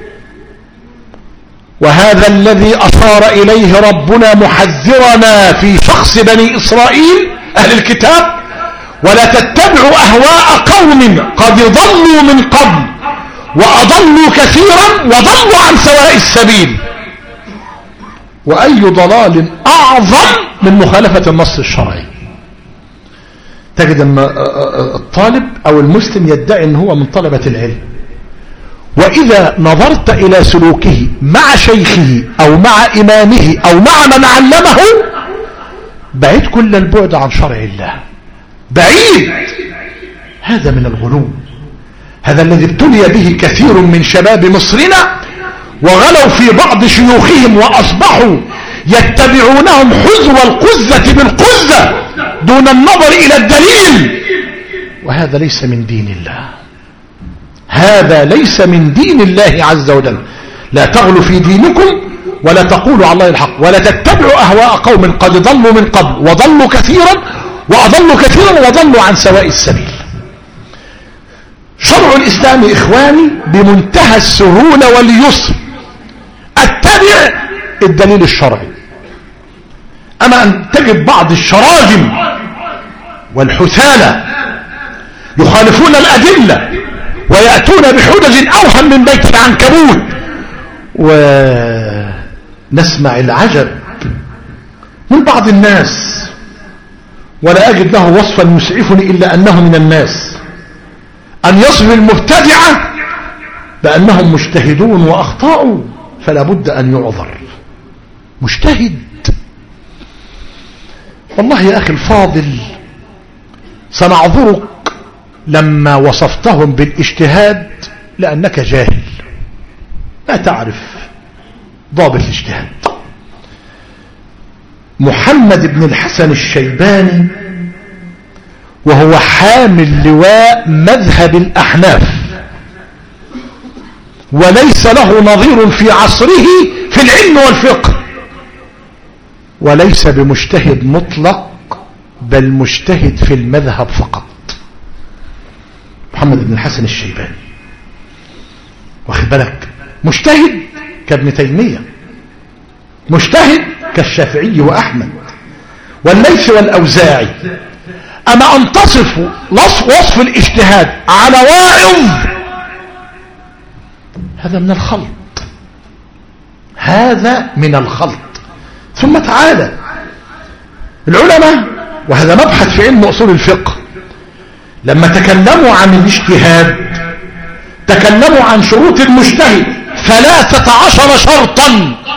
وهذا الذي أشار إليه ربنا محذرنا في شخص بني إسرائيل أهل الكتاب: ولا تتبعوا أهواء قوم قد ضلوا من قبل وأضلوا كثيرا وضلوا عن سواء السبيل. وأي ضلال أعظم من مخالفة النص الشرعي؟ تجد أن الطالب أو المسلم يدعي أنه هو من طلبة العلم، وإذا نظرت إلى سلوكه مع شيخه أو مع إمامه أو مع من علمه بعيد كل البعد عن شرع الله، بعيد. هذا من الغلو، هذا الذي ابتلي به كثير من شباب مصرنا، وغلوا في بعض شيوخهم وأصبحوا يتبعونهم حذو القزة بالقزة دون النظر إلى الدليل، وهذا ليس من دين الله، هذا ليس من دين الله عز وجل. لا تغلوا في دينكم ولا تقولوا على الله الحق ولا تتبعوا أهواء قوم قد ضلوا من قبل وضلوا كثيرا وأضلوا كثيرا وضلوا عن سواء السبيل. شرع الإسلام إخواني بمنتهى السهولة واليسر، اتبع الدليل الشرعي. أما أن تجد بعض الشراذم والحثالة يخالفون الأدلة ويأتون بحجج أوهم من بيت العنكبوت، ونسمع العجب من بعض الناس، ولا أجد له وصفا يسعفني إلا أنه من الناس، أن يصف المبتدعة بأنهم مجتهدون وأخطاؤوا فلا بد أن يعذر. مجتهد، والله يا أخي الفاضل سنعذرك لما وصفتهم بالاجتهاد لأنك جاهل لا تعرف ضابط الاجتهاد. محمد بن الحسن الشيباني وهو حامل لواء مذهب الأحناف وليس له نظير في عصره في العلم والفقه، وليس بمجتهد مطلق بل مجتهد في المذهب فقط. محمد بن الحسن الشيباني واخد بالك، مجتهد كابن تيمية، مجتهد كالشافعي وأحمد والليث والأوزاعي. أما أن تصف وصف الاجتهاد على واعظ هذا من الخلط، هذا من الخلط. ثم تعالى العلماء، وهذا مبحث في علم أصول الفقه، لما تكلموا عن الاجتهاد تكلموا عن شروط المجتهد ثلاثة عشر شرطا.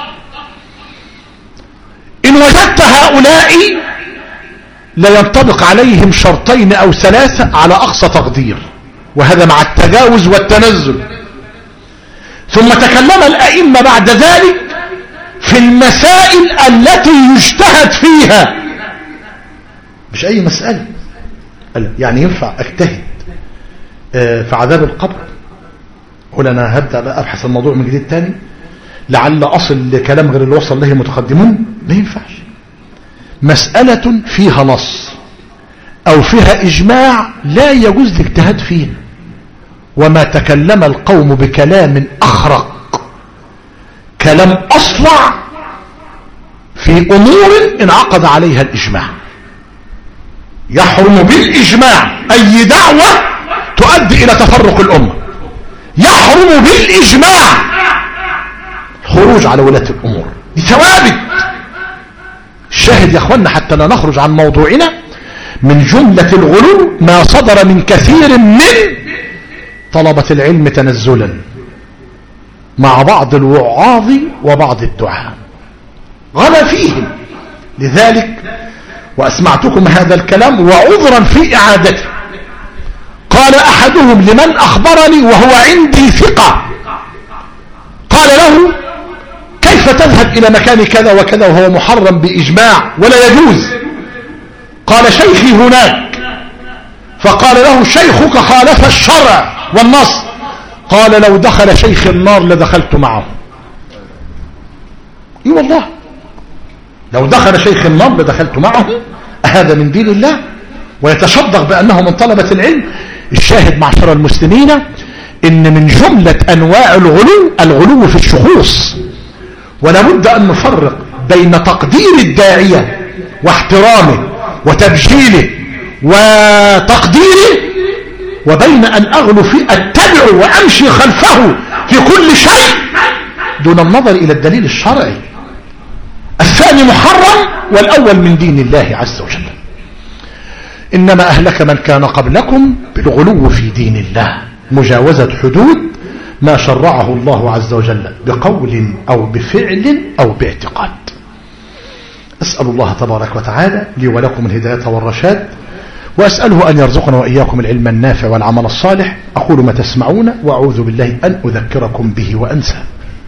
إن وجدت هؤلاء لا ينطبق عليهم شرطين أو ثلاثة على أقصى تقدير، وهذا مع التجاوز والتنزل. ثم تكلم الأئمة بعد ذلك في المسائل التي يجتهد فيها، مش أي مسألة. يعني ينفع أجتهد في عذاب القبر، قول أنا هبدأ بقى أبحث الموضوع من جديد تاني لعل أصل لكلام غير اللي وصل له متقدمون. ما ينفعش. مسألة فيها نص أو فيها إجماع لا يجوز الاجتهاد فيه. وما تكلم القوم بكلام أخرق كلام أصلع في أمور انعقد عليها الإجماع. يحرم بالإجماع أي دعوة تؤدي إلى تفرق الأمة. يحرم بالإجماع خروج على ولاة الأمور. دي ثوابت. الشاهد يا أخوانا حتى لا نخرج عن موضوعنا، من جملة الغلو ما صدر من كثير من طلبة العلم تنزلا مع بعض الوعاظ وبعض الدعاء، غلا فيهم. لذلك وأسمعتكم هذا الكلام وعذرا في إعادته. قال أحدهم لمن أخبرني وهو عندي ثقة، قال له كيف تذهب إلى مكان كذا وكذا وهو محرم بإجماع ولا يجوز؟ قال شيخي هناك. فقال له شيخك خالف الشرع والنص. قال لو دخل شيخ النار لدخلت معه. اي والله لو دخل شيخ النار لدخلت معه. هذا من دين الله ويتشدق بأنه من طلبة العلم. الشاهد معشر المسلمين إن من جملة أنواع الغلو الغلو في الشخوص. ولا بد أن نفرق بين تقدير الداعية واحترامه وتبجيله وتقديره وبين أن أغلو في أتبع وأمشي خلفه في كل شيء دون النظر إلى الدليل الشرعي. الثاني محرم والأول من دين الله عز وجل. إنما أهلك من كان قبلكم بالغلو في دين الله، مجاوزة حدود ما شرعه الله عز وجل بقول أو بفعل أو باعتقاد. أسأل الله تبارك وتعالى لي ولكم الهداية والرشاد، وأسأله أن يرزقنا وإياكم العلم النافع والعمل الصالح. أقول ما تسمعون وأعوذ بالله أن أذكركم به وأنسى.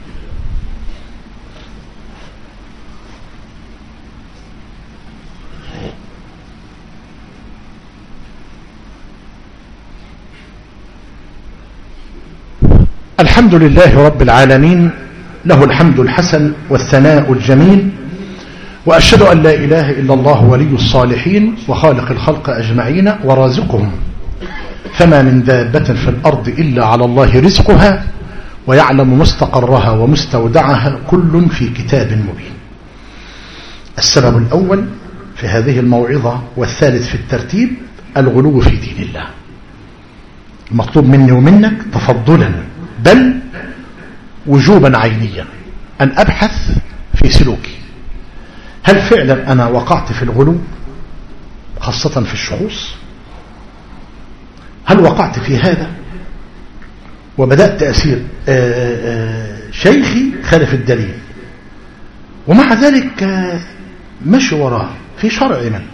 الحمد لله رب العالمين، له الحمد الحسن والثناء الجميل، وأشهد أن لا إله إلا الله ولي الصالحين وخالق الخلق أجمعين ورازقهم، فما من دابة في الأرض إلا على الله رزقها ويعلم مستقرها ومستودعها كل في كتاب مبين. السبب الأول في هذه الموعظة والثالث في الترتيب الغلو في دين الله. المطلوب مني ومنك تفضلا بل وجوبا عينيا أن أبحث في سلوكي، هل فعلا أنا وقعت في الغلو خاصة في الشخوص؟ هل وقعت في هذا وبدأت أسير آآ آآ شيخي خالف الدليل ومع ذلك مشي وراه في شرع من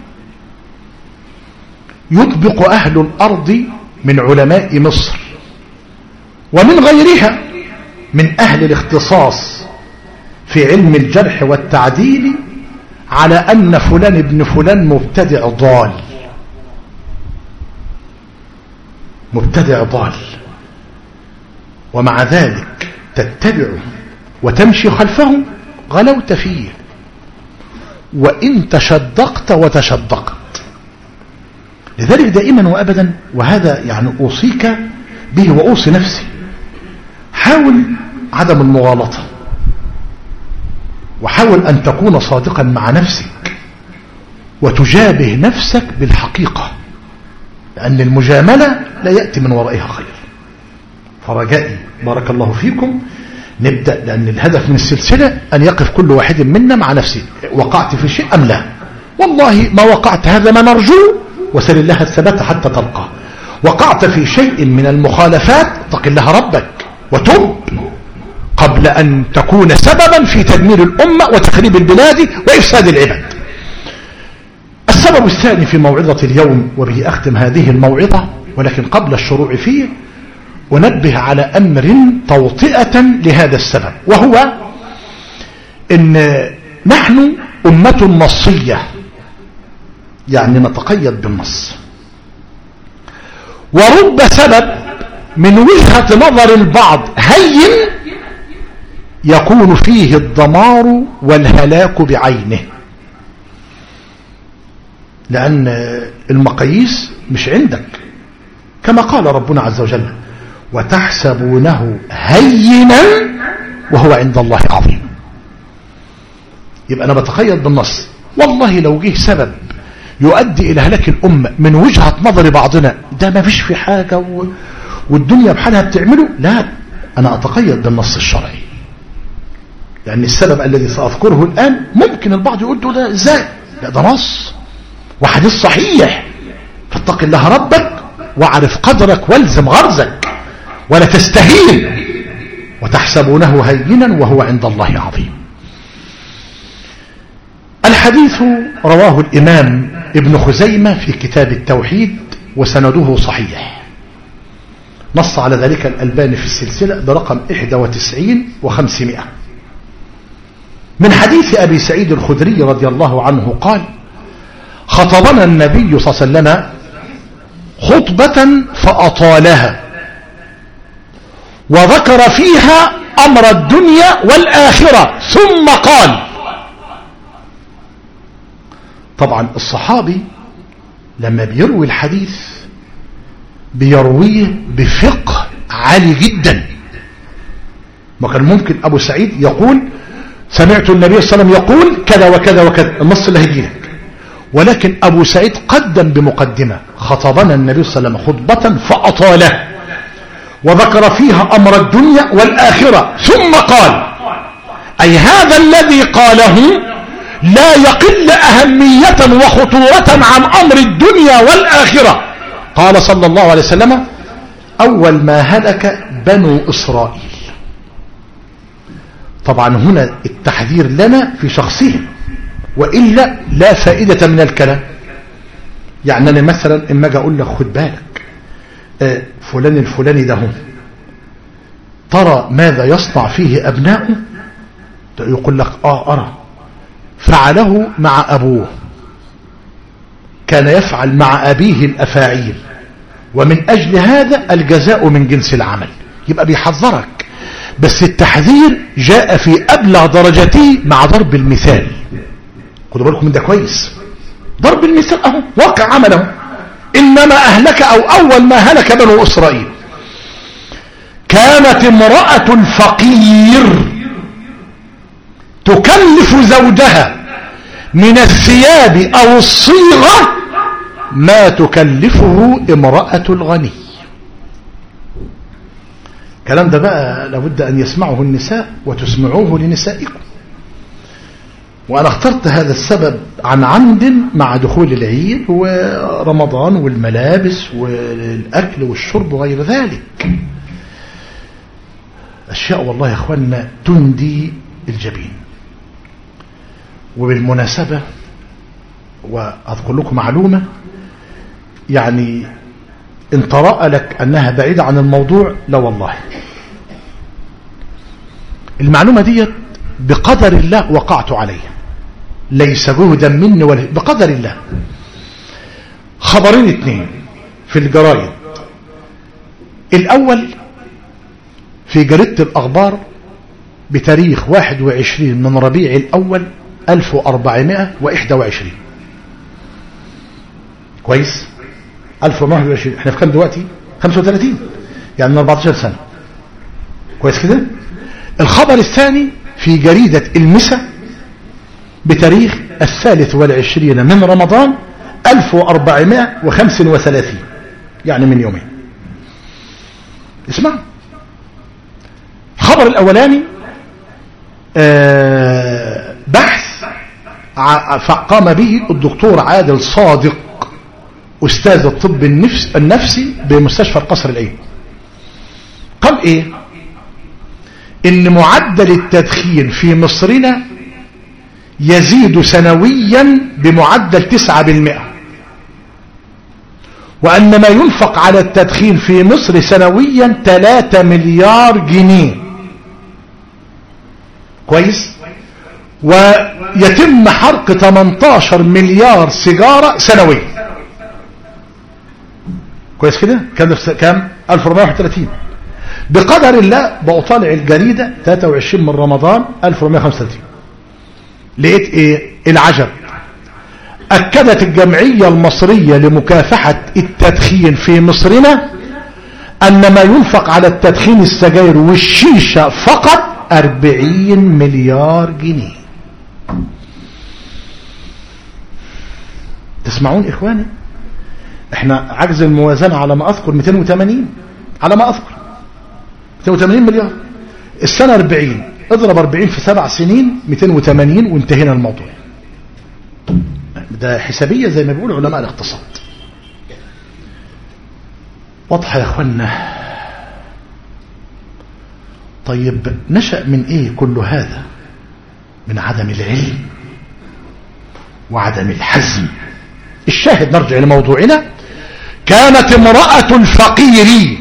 يطبق أهل الأرض من علماء مصر ومن غيرها من أهل الاختصاص في علم الجرح والتعديل على أن فلان ابن فلان مبتدع ضال، مبتدع ضال، ومع ذلك تتبعه وتمشي خلفه غلوت فيه وإن تشدقت وتشدقت. لذلك دائما وأبدا، وهذا يعني أوصيك به وأوصي نفسي، حاول عدم المغالطة، وحاول أن تكون صادقا مع نفسك وتجابه نفسك بالحقيقة، لأن المجاملة لا يأتي من ورائها خير. فرجائي بارك الله فيكم نبدأ، لأن الهدف من السلسلة أن يقف كل واحد منا مع نفسه، وقعت في شيء أم لا؟ والله ما وقعت، هذا ما نرجو، وسل الله الثبات حتى تلقى. وقعت في شيء من المخالفات، اتق الله ربك وتب قبل أن تكون سببا في تدمير الأمة وتخريب البلاد وإفساد العباد. السبب الثاني في موعظة اليوم، وبه أختم هذه الموعظة، ولكن قبل الشروع فيه أنبه على أمر توطئة لهذا السبب، وهو إن نحن أمة نصية، يعني نتقيد بالنص، ورب سبب من وجهة نظر البعض هين يكون فيه الدمار والهلاك بعينه، لأن المقاييس مش عندك، كما قال ربنا عز وجل وتحسبونه هينا وهو عند الله عظيم. يبقى أنا بتقيد بالنص، والله لو جه سبب يؤدي إلى هلاك الأمة من وجهة نظر بعضنا ده ما فيش في حاجة و... والدنيا بحالها بتعمله، لا، أنا أتقيد بالنص الشرعي، لأن السبب الذي سأذكره الآن ممكن البعض يقول ده إزاي، لا ده نص وحديث صحيح، فاتق الله ربك واعرف قدرك والزم غرزك ولا تستهين وتحسبونه هينا وهو عند الله عظيم. الحديث رواه الإمام ابن خزيمة في كتاب التوحيد وسنده صحيح، نص على ذلك الألباني في السلسلة برقم واحد وتسعين وخمسمائة، من حديث أبي سعيد الخدري رضي الله عنه قال خطبنا النبي صلى الله عليه وسلم خطبة فأطالها وذكر فيها أمر الدنيا والآخرة ثم قال. طبعا الصحابي لما بيروي الحديث بيرويه بفقه عالي جدا، ما كان ممكن أبو سعيد يقول سمعت النبي صلى الله عليه وسلم يقول كذا وكذا وكذا النص اللي هيجيلك، ولكن أبو سعيد قدم بمقدمة خطبنا النبي صلى الله عليه وسلم خطبة فأطاله وذكر فيها أمر الدنيا والآخرة ثم قال، أي هذا الذي قاله لا يقل أهمية وخطورة عن أمر الدنيا والآخرة. قال صلى الله عليه وسلم أول ما هلك بنو إسرائيل. طبعا هنا التحذير لنا في شخصهم، وإلا لا فائدة من الكلام. يعني أنا مثلا إما أجي أقول لك خد بالك آه فلان الفلاني ده ترى ماذا يصنع فيه أبناؤه، يقول لك آه أرى فعله مع أبوه، كان يفعل مع أبيه الأفاعيل، ومن أجل هذا الجزاء من جنس العمل. يبقى بيحذرك، بس التحذير جاء في أبلغ درجته مع ضرب المثال. خدوا بالكم من ده كويس، ضرب المثال أهو واقع عمله. إنما أهلك أو أول ما هلك بنو إسرائيل كانت امرأة الفقير تكلف زوجها من الثياب أو الصيغة ما تكلفه امرأة الغني. الكلام ده بقى لابد أن يسمعه النساء وتسمعوه لنسائكم. وأنا اخترت هذا السبب عن عمد مع دخول العيد ورمضان والملابس والأكل والشرب وغير ذلك، أشياء والله يا أخوانا تندي الجبين. وبالمناسبة وأذكر لكم معلومة، يعني إن طرأ لك أنها بعيدة عن الموضوع، لا والله المعلومة دي بقدر الله وقعت عليها، ليس جهدا مني ولا بقدر الله. خبرين اثنين في الجرايد، الأول في جريدة الأخبار بتاريخ واحد وعشرين من ربيع الأول ألف وأربعمائة وواحد وعشرين، كويس، ألف وواحد وعشرين، احنا في كام دلوقتي؟ خمسة وثلاثين، يعني من أربعتاشر سنة، كويس كده. الخبر الثاني في جريدة المسا بتاريخ الثالث والعشرين من رمضان ألف وأربعمائة وخمسة وثلاثين، يعني من يومين. اسمع، الخبر الأولاني آه بحث قام به الدكتور عادل صادق أستاذ الطب النفس النفسي بمستشفى القصر العيني. قال إيه؟ إن معدل التدخين في مصرنا يزيد سنويا بمعدل تسعة بالمئة، وأن ما ينفق على التدخين في مصر سنويا ثلاثة مليار جنيه، كويس، ويتم حرق ثمانية عشر مليار سيجارة سنويا. كويس كده؟ كان في كام؟ ألف وأربعمائة وواحد وثلاثين. بقدر الله بأطالع الجريدة ثلاثة وعشرين من رمضان ألف وأربعمائة وخمسة وثلاثين، لقيت ايه العجب؟ أكدت الجمعية المصرية لمكافحة التدخين في مصرنا أن ما ينفق على التدخين السجاير والشيشة فقط أربعين مليار جنيه. تسمعون إخواني؟ احنا عجز الموازنة على ما أذكر مئتين وثمانين، على ما أذكر مئتين وثمانين مليار. السنة أربعين، اضرب أربعين في سبع سنين مئتين وثمانين وانتهينا الموضوع. ده حسابية زي ما بيقول علماء الاقتصاد. واضحة يا اخوانا؟ طيب نشأ من ايه كل هذا؟ من عدم العلم وعدم الحزم. الشاهد نرجع لموضوعنا. كانت امرأة الفقير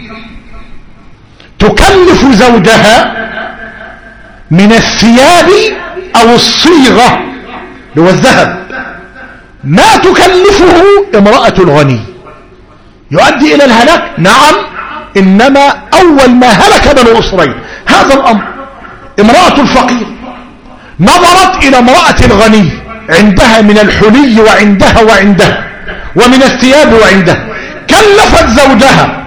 تكلف زوجها من الثياب او الصيغة اللي هو الذهب ما تكلفه امرأة الغني. يؤدي الى الهلاك؟ نعم، انما اول ما هلك بنو اسرائيل هذا الامر. امرأة الفقير نظرت الى امرأة الغني، عندها من الحلي وعندها وعندها ومن الثياب وعندها، كلفت زوجها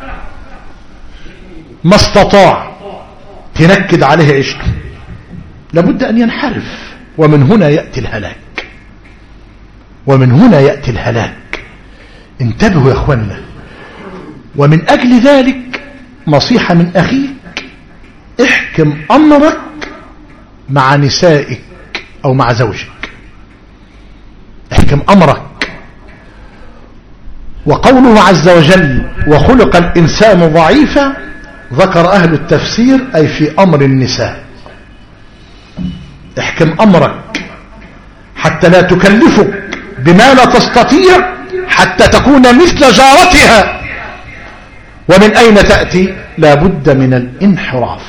ما استطاع، تنكد عليه عيشته، لابد ان ينحرف. ومن هنا يأتي الهلاك، ومن هنا يأتي الهلاك. انتبهوا يا اخوانا. ومن اجل ذلك نصيحة من اخيك، احكم امرك مع نسائك او مع زوجك، احكم امرك. وقوله عز وجل وخلق الانسان ضعيفا، ذكر اهل التفسير اي في امر النساء. احكم امرك حتى لا تكلفك بما لا تستطيع حتى تكون مثل جارتها. ومن اين تأتي؟ لابد من الانحراف.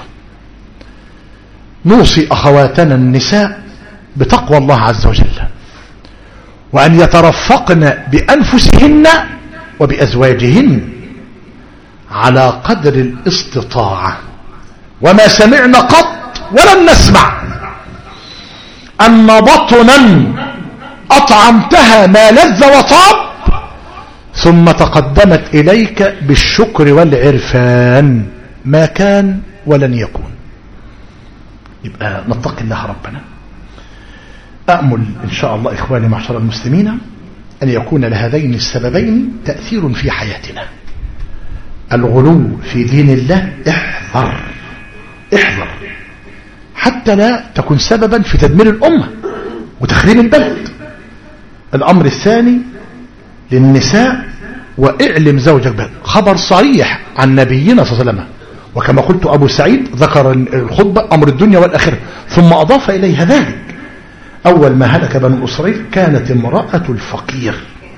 نوصي اخواتنا النساء بتقوى الله عز وجل، وان يترفقن بانفسهن وبازواجهن على قدر الاستطاعة. وما سمعنا قط ولن نسمع ان بطنا اطعمتها ما لذ وطاب ثم تقدمت اليك بالشكر والعرفان، ما كان ولن يكون. يبقى نتقي الله ربنا. أأمل إن شاء الله إخواني معشر المسلمين أن يكون لهذين السببين تأثير في حياتنا. الغلو في دين الله، احذر احذر حتى لا تكون سببا في تدمير الأمة وتخريب البلد. الأمر الثاني للنساء، واعلم زوجك به. خبر صريح عن نبينا صلى الله عليه وسلم، وكما قلت أبو سعيد ذكر الخطبة أمر الدنيا والآخرة، ثم أضاف إليها ذلك. أول ما هلك بنو إسرائيل كانت امرأة الفقير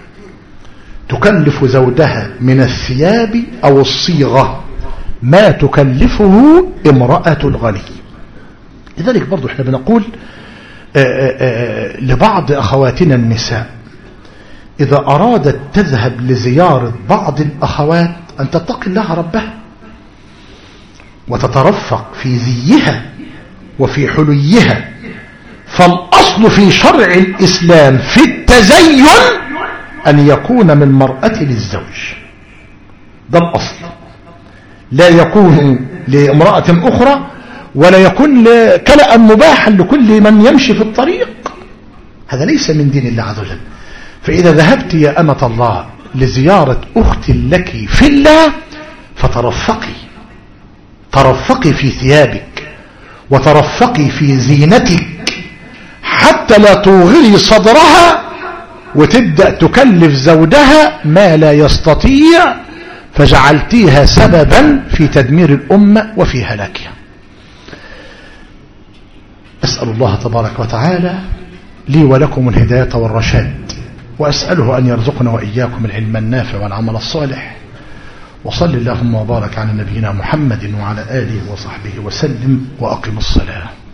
تكلف زوجها من الثياب أو الصيغة ما تكلفه امرأة الغني. لذلك برضو احنا بنقول آآ آآ لبعض أخواتنا النساء إذا أرادت تذهب لزيارة بعض الأخوات أن تتقي الله ربها وتترفق في زيها وفي حليها. فالأصل في شرع الإسلام في التزين أن يكون من مرأة للزوج، ده الأصل. لا يكون لامرأة أخرى، ولا يكون كلأ مباحا لكل من يمشي في الطريق. هذا ليس من دين الله عز وجل. فإذا ذهبت يا أمة الله لزيارة أخت لك في الله فترفقي، ترفقي في ثيابك وترفقي في زينتك حتى لا توغري صدرها وتبدأ تكلف زوجها ما لا يستطيع، فجعلتيها سببا في تدمير الأمة وفي هلاكها. أسأل الله تبارك وتعالى لي ولكم الهداية والرشاد، وأسأله أن يرزقنا وإياكم العلم النافع والعمل الصالح. وصل اللهم وبارك على نبينا محمد وعلى آله وصحبه وسلم، وأقم الصلاة.